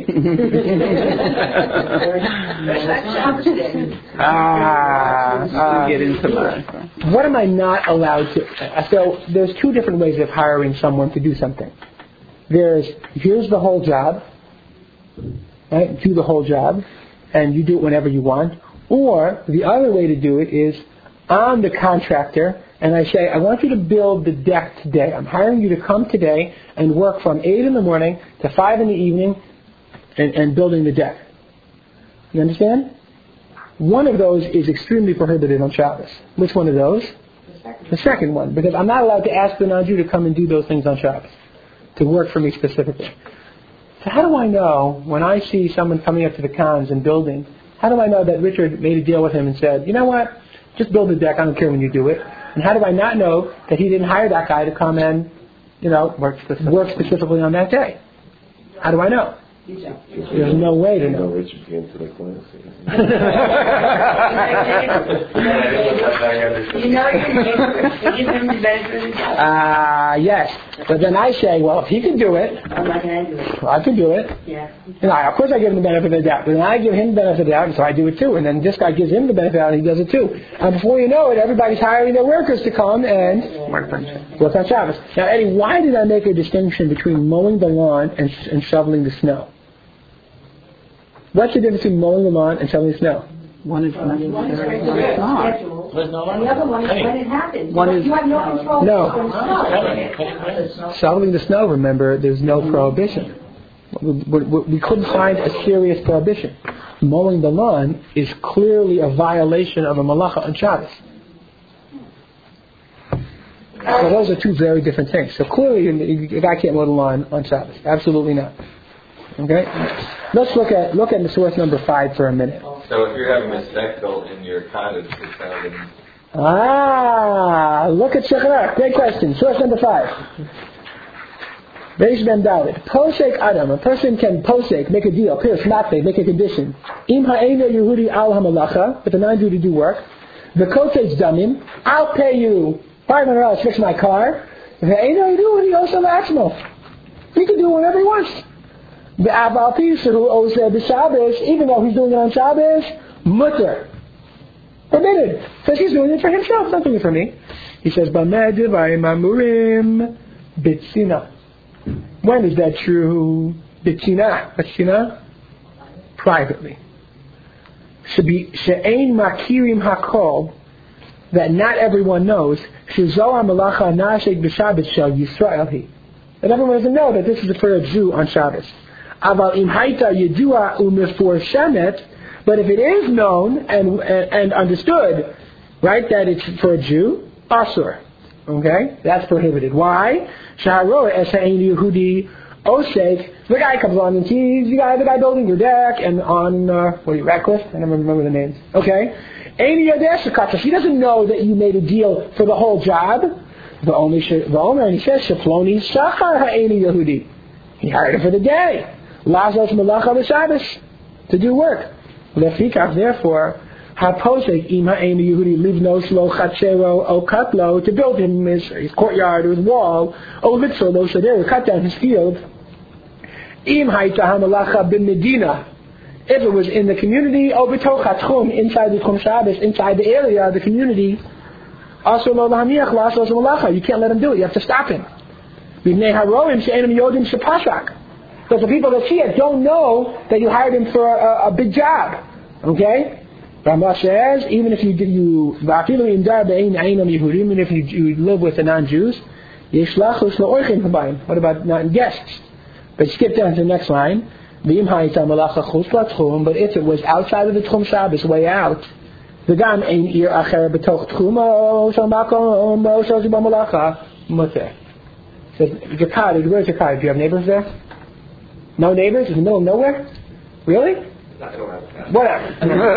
ah, uh, Get into that. what am I not allowed to? Uh, so there's two different ways of hiring someone to do something. There's here's the whole job, right? Do the whole job, and you do it whenever you want. Or the other way to do it is I'm the contractor, and I say, I want you to build the deck today. I'm hiring you to come today and work from eight in the morning to five in the evening and, and building the deck. You understand? One of those is extremely prohibited on Shabbos. Which one of those? The second. The second one, because I'm not allowed to ask the non-Jew to come and do those things on Shabbos, to work for me specifically. So how do I know, when I see someone coming up to the cons and building, how do I know that Richard made a deal with him and said, you know what, just build the deck, I don't care when you do it. And how do I not know that he didn't hire that guy to come and, you know, work specifically, work specifically on that day? How do I know? There's no way to know. Richard came to the class. You know your neighbor, give him the benefit of the doubt. Ah, uh, yes. But then I say, well, if he can do it, I'm not going to do it. well, I can do it. Yeah. You know, of course I give him the benefit of the doubt. But then I give him the benefit of the doubt, and so I do it too. And then this guy gives him the benefit of the doubt, and he does it too. And before you know it, everybody's hiring their workers to come and work on Shabbos. Now, Eddie, why did I make a distinction between mowing the lawn and, and shoveling the snow? What's the difference between mowing the lawn and shoveling the snow? One is One is necessary. regular It's not. schedule, There's no and the other one is when it happens. One You is- you have no control No. over the snow. Shoveling the snow, remember, there's no prohibition. We, we, we couldn't find a serious prohibition. Mowing the lawn is clearly a violation of a malacha on Shabbos. So those are two very different things. So clearly, a guy can't mow the lawn on Shabbos. Absolutely not. Okay? Let's look at look at the source number five for a minute. So if you're having this deck built in your cottage, it's kind of in Ah, look at Shecharach. Great question. Source number five. Reish Ben Dalet. Posek Adam. A person can posek, make a deal, pierce, matbe, make a condition. Im ha'ena Yehudi al hamalacha, if a non-Jew to do work. The kotetz damim. I'll pay you five hundred dollars to fix my car. If ha'ena Yehudi also la'atzmo. He can do whatever he wants. The aval pisah who owes b'Shabbos, even though he's doing it on Shabbos, mutter. Permitted. Because he's doing it for himself, not doing it for me. He says, "Bameh divayim amurim b'tzina." When is that true? B'tzina. B'tzina? Privately. She'ein makirim hakol. That not everyone knows. Shezoah malacha nashek b'Shabbat shel Yisrael he. That everyone doesn't know that this is for a Jew on Shabbos. Aval im haita yedua u'meforshemet. But if it is known and, and and understood, right, that it's for a Jew, asur. Okay, that's prohibited. Why? Shaharo esayin Yehudi osek. The guy comes along and sees the guy, the guy building your deck, and on uh, what are you, Radcliffe? I don't remember the names. Okay, he doesn't know that you made a deal for the whole job. The only the owner, and he says Shaploni Shachar ha'eni Yehudi. He hired him for the day. Lazos malacha b'Shabbos to do work. Lefikach, therefore, haposek im ha'eni Yehudi livnos lo chatzero o katlo, to build him his, his courtyard or his wall, o litzor lo shader, cut down his field. Im haita hamalacha b'medina, if it was in the community, o b'toch hatchum, inside the Tchum Shabbos, inside the area of the community, also lo lahamiach lasos malacha, you can't let him do it, you have to stop him. B'nei haroim she'enim yodim shepashak. Because the people that see it don't know that you hired him for a, a big job. Okay? Rambam says, even if you did you, even if you, you live with the non-Jews, what about non-guests? But skip down to the next line. But if it was outside of the Tchum Shabbos, way out, the gam ein ir acher betoch tchum shel makom shel zibam malacha muter. Says your cottage. Where's your cottage? Do you have neighbors there? No neighbors? In the middle of nowhere? Really? Whatever.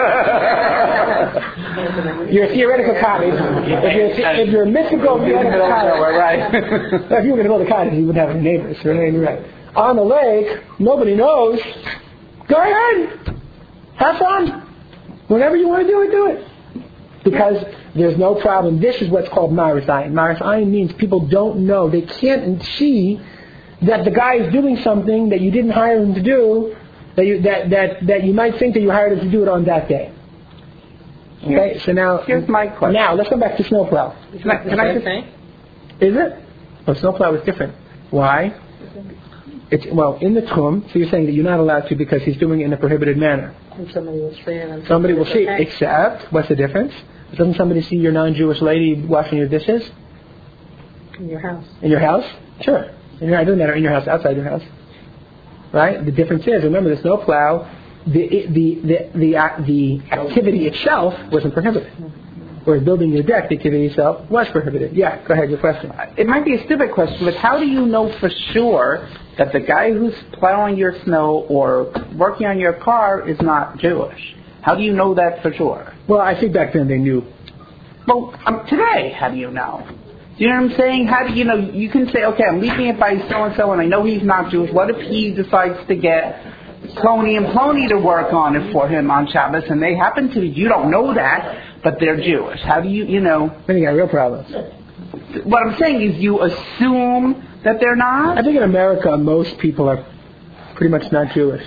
You're a theoretical cottage. If you're, if you're a mythical theoretical cottage, right? If you were going to build a cottage, you wouldn't have any neighbors. You're right. On the lake, nobody knows. Go ahead. Have fun. Whenever you want to do it, do it. Because there's no problem. This is what's called Maris Ayin. Maris Ayin means people don't know. They can't see that the guy is doing something that you didn't hire him to do, that you, that, that, that you might think that you hired him to do it on that day. Okay, here's, so now... Here's my question. Now, let's go back to snowplow. Can I, can I just say? Is it? Oh, snowplow is different. Why? It's, well, in the Tchum, so you're saying that you're not allowed to because he's doing it in a prohibited manner. And somebody will see it. Somebody will see it, except, what's the difference? Doesn't somebody see your non-Jewish lady washing your dishes? In your house. In your house? Sure. In your, it doesn't matter in your house, outside your house. Right? The difference is, remember the snowplow, the, the, the, the, uh, the activity itself wasn't prohibited. Whereas building your deck, the activity itself was prohibited. Yeah, go ahead, your question. It might be a stupid question, but how do you know for sure that the guy who's plowing your snow or working on your car is not Jewish? How do you know that for sure? Well, I think back then they knew. Well, um, today, how do you know? Do you know what I'm saying? How do you know? You can say, okay, I'm leaving it by so-and-so, and I know he's not Jewish. What if he decides to get Tony and Plony to work on it for him on Shabbos, and they happen to, you don't know that, but they're Jewish. How do you, you know? Then you got real problems. What I'm saying is you assume that they're not? I think in America, most people are pretty much not Jewish.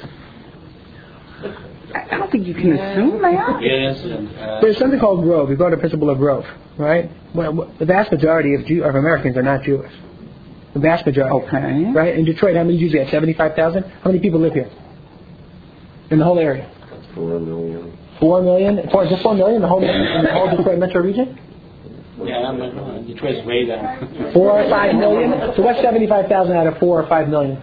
I don't think you can assume they are. Yes. And, uh, There's something called Rove. We go to the principle of Rove, right? Well, the vast majority of, Jew, of Americans are not Jewish. The vast majority. Okay. Right? In Detroit, how many Jews do you have? seventy-five thousand? How many people live here? In the whole area? Four million. Four million? Four, is it four million in the whole, in the whole Detroit metro region? Yeah, I'm not, Detroit's way down. Four or five million? So what's seventy-five thousand out of four or five million?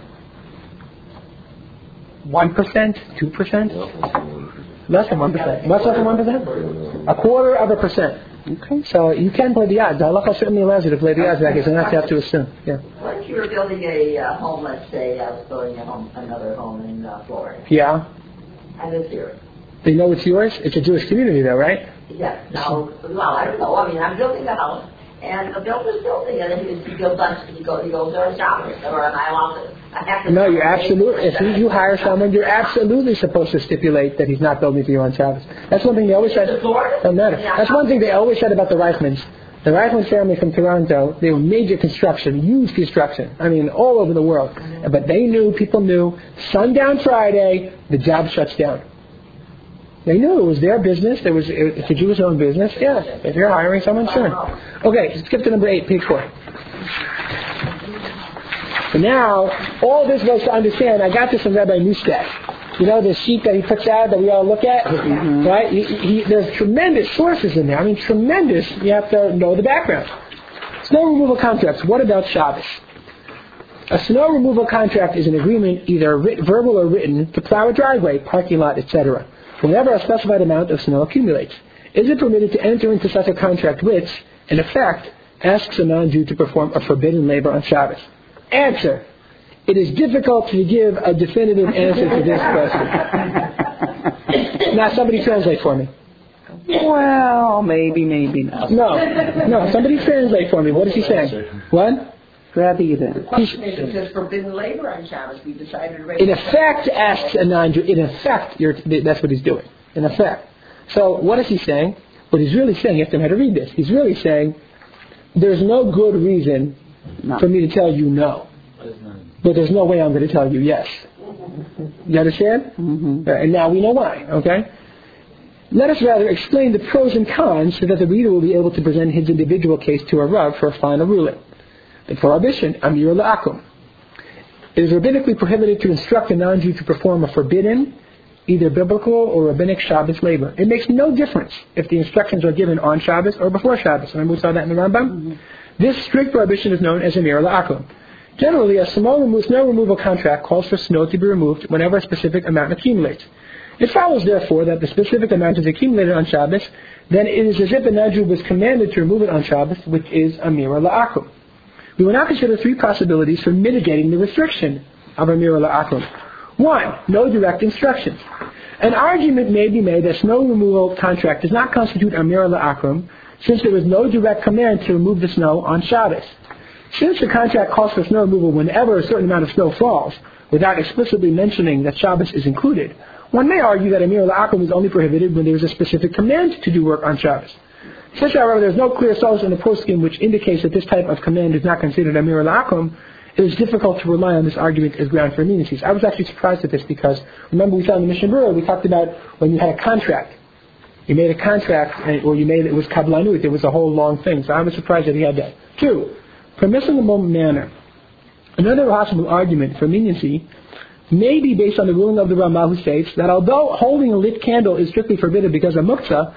One percent? Two percent? Less than one percent. Much less than one percent? A quarter of a percent. Okay. So you can play the odds. The halacha certainly allows you to play the odds back, so not to have to assume. Yeah. What if you were building a uh, home, let's say I was building a home, another home in uh, Florida? Yeah. And it's yours. They know it's yours? It's a Jewish community though, right? Yes. Now, well, I don't know. I mean, I'm building the house, and the builder's building it, and he, he goes on, he goes, he goes there shopping, or am I allowed to? I have to no, you're absolutely, if you, you hire someone, you're absolutely supposed to stipulate that he's not building for you on Shabbos. That's one thing they always said. Doesn't matter. That's one thing they always said about the Reichmans. The Reichman family from Toronto, they were major construction, huge construction. I mean, all over the world. But they knew, people knew, sundown Friday, the job shuts down. They knew it was their business. It was it's a Jewish owned business. Yeah, if you're hiring someone, sure. Okay, let's skip to number eight, page four. So now, all this was to understand. I got this from Rabbi Newstead. You know, the sheet that he puts out that we all look at, mm-hmm. right? He, he, there's tremendous sources in there. I mean, tremendous. You have to know the background. Snow removal contracts. What about Shabbos? A snow removal contract is an agreement, either writ- verbal or written, to plow a driveway, parking lot, et cetera, whenever a specified amount of snow accumulates. Is it permitted to enter into such a contract which, in effect, asks a non-Jew to perform a forbidden labor on Shabbos? Answer. It is difficult to give a definitive answer to this question. Now, somebody translate for me. Well, maybe, maybe not. No, no, somebody translate for me. What is he saying? What? Grab either. It says forbidden labor on Shabbos. We decided to in effect, asks a non-Jew. In effect, you're, that's what he's doing. In effect. So, what is he saying? What he's really saying, you have to know how to read this. He's really saying, there's no good reason no. for me to tell you no. But there's no way I'm going to tell you yes. You understand? Mm-hmm. And now we know why, okay? Let us rather explain the pros and cons so that the reader will be able to present his individual case to a Rav for a final ruling. The prohibition, Amir La'akum. It is rabbinically prohibited to instruct a non-Jew to perform a forbidden, either biblical or rabbinic Shabbos labor. It makes no difference if the instructions are given on Shabbos or before Shabbos. Remember we saw that in the Rambam? Mm-hmm. This strict prohibition is known as Amir La'akum. Generally, a snow removal contract calls for snow to be removed whenever a specific amount accumulates. It follows, therefore, that the specific amount is accumulated on Shabbos, then it is as if the non-Jew was commanded to remove it on Shabbos, which is Amir La'akum. We will now consider three possibilities for mitigating the restriction of Amir La'akum. One, no direct instructions. An argument may be made that snow removal contract does not constitute Amir La'akum, since there is no direct command to remove the snow on Shabbos. Since the contract calls for snow removal whenever a certain amount of snow falls, without explicitly mentioning that Shabbos is included, one may argue that Amir La'akum is only prohibited when there is a specific command to do work on Shabbos. Since, however, there is no clear source in the poskim which indicates that this type of command is not considered Amir La'akum, it is difficult to rely on this argument as ground for leniencies. I was actually surprised at this because, remember we saw in the Mishnah Berurah, we talked about when you had a contract. You made a contract, or you made it was kablanut, it was a whole long thing. So I was surprised that he had that. Two, permissible manner. Another possible argument for leniency may be based on the ruling of the Ramah, who states that although holding a lit candle is strictly forbidden because of muktzah,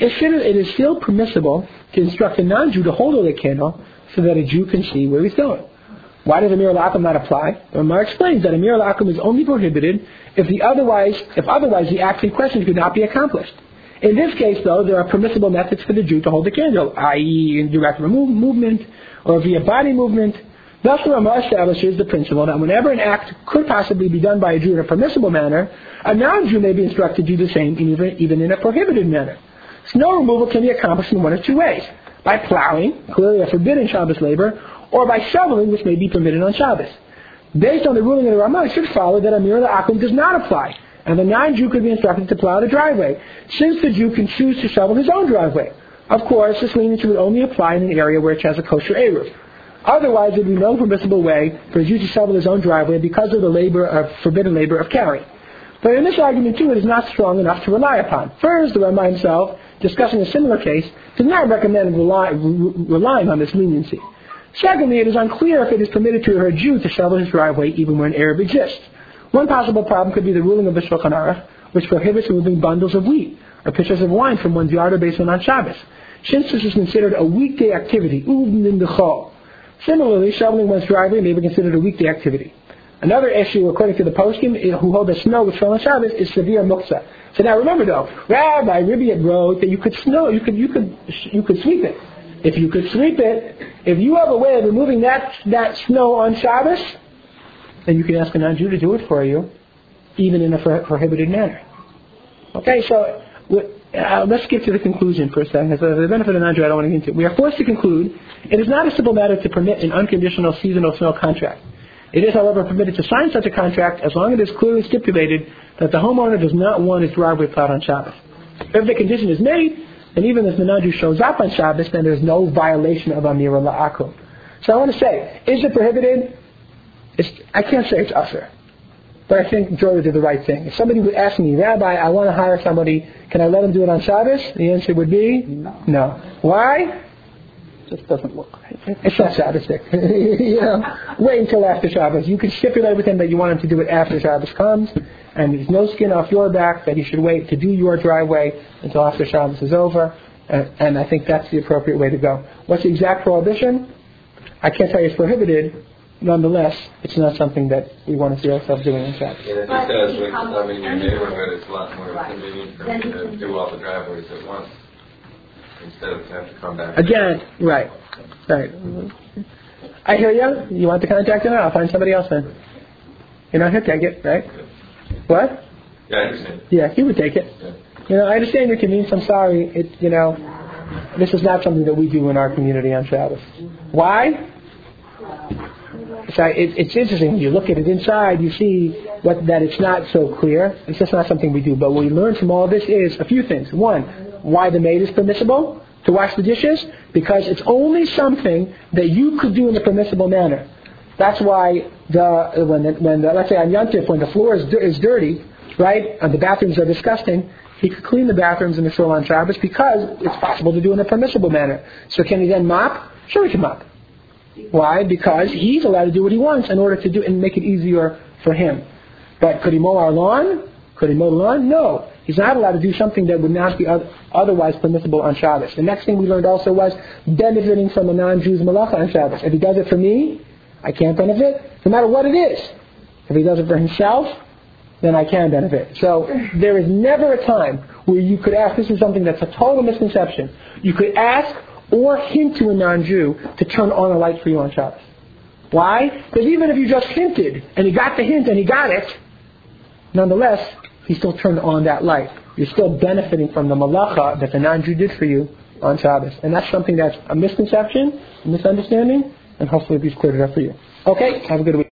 it is still permissible to instruct a non-Jew to hold a lit candle so that a Jew can see where he's going. Why does Amir La'akum not apply? The Ramah explains that Amir La'akum is only prohibited if the otherwise, if otherwise the act in question could not be accomplished. In this case, though, there are permissible methods for the Jew to hold the candle, that is in direct remove, movement or via body movement. Thus, the Ramah establishes the principle that whenever an act could possibly be done by a Jew in a permissible manner, a non-Jew may be instructed to do the same even, even in a prohibited manner. Snow removal can be accomplished in one of two ways. By plowing, clearly a forbidden Shabbos labor, or by shoveling, which may be permitted on Shabbos. Based on the ruling of the Ramah, it should follow that Amir La'akum does not apply, and the non-Jew could be instructed to plow the driveway, since the Jew can choose to shovel his own driveway. Of course, this leniency would only apply in an area where it has a kosher eruv. Otherwise, there would be no permissible way for a Jew to shovel his own driveway because of the labor of forbidden labor of carrying. But in this argument, too, it is not strong enough to rely upon. First, the Ramah himself, discussing a similar case, does not recommend rely, relying on this leniency. Secondly, it is unclear if it is permitted to a Jew to shovel his driveway even where an eruv exists. One possible problem could be the ruling of the Shulchan Aruch, which prohibits removing bundles of wheat or pitchers of wine from one's yard or basement on Shabbos, since this is considered a weekday activity, uvn in the chol. Similarly, shoveling one's driveway may be considered a weekday activity. Another issue, according to the poskim, who hold that snow was fell on Shabbos, is severe muktzah. So now remember though, Rabbi Ribbi wrote that you could snow, you could, you could, you could sweep it. If you could sweep it, if you have a way of removing that that snow on Shabbos, then you can ask a non-Jew to do it for you, even in a prohibited manner. Okay, so uh, let's get to the conclusion for a second. For the benefit of the non-Jew, I don't want to get into it. We are forced to conclude it is not a simple matter to permit an unconditional seasonal snow contract. It is, however, permitted to sign such a contract as long as it is clearly stipulated that the homeowner does not want his driveway plowed on Shabbos. If the condition is made, and even if the non-Jew shows up on Shabbos, then there's no violation of Amir La'akum. So I want to say, is it prohibited? It's, I can't say it's usher. but I think Jorah did the right thing. If somebody would ask me, Rabbi, I want to hire somebody, can I let him do it on Shabbos? The answer would be No. no. Why? It just doesn't look right. It's not Shabbos day. You know, wait until after Shabbos. You can stipulate with him that you want him to do it after Shabbos comes, and there's no skin off your back that he should wait to do your driveway until after Shabbos is over, and, and I think that's the appropriate way to go. What's the exact prohibition? I can't tell you it's prohibited. Nonetheless, it's not something that we want to see ourselves doing in Shabbos. Yeah, it just says, with, I mean, your neighborhood, it's a lot more convenient for them to do all the driveways at once instead of have to come back. Again, right, right. I hear you. You want to contact him? I'll find somebody else then. You're not here, take it, right? What? Yeah, I understand. Yeah, he would take it. Yeah. You know, I understand your convenience. I'm sorry. It, you know, this is not something that we do in our community on Shabbos. Why? So it, it's interesting. When you look at it inside, you see what, that it's not so clear. It's just not something we do. But what we learn from all this is a few things. One, why the maid is permissible to wash the dishes, because it's only something that you could do in a permissible manner. That's why the when the, when the, let's say on Yom Tov, when the floor is, is dirty, right, and the bathrooms are disgusting, he could clean the bathrooms in the shul on Shabbos because it's possible to do in a permissible manner. So can he then mop? Sure, he can mop. Why? Because he's allowed to do what he wants in order to do and make it easier for him. But could he mow our lawn? Could he mow the lawn? No. He's not allowed to do something that would not be otherwise permissible on Shabbos. The next thing we learned also was benefiting from a non-Jew's malacha on Shabbos. If he does it for me, I can't benefit, no matter what it is. If he does it for himself, then I can benefit. So there is never a time where you could ask, this is something that's a total misconception, you could ask or hint to a non-Jew to turn on a light for you on Shabbos. Why? Because even if you just hinted, and he got the hint and he got it, nonetheless, he still turned on that light. You're still benefiting from the malacha that the non-Jew did for you on Shabbos. And that's something that's a misconception, a misunderstanding, and hopefully we've cleared it up for you. Okay, have a good week.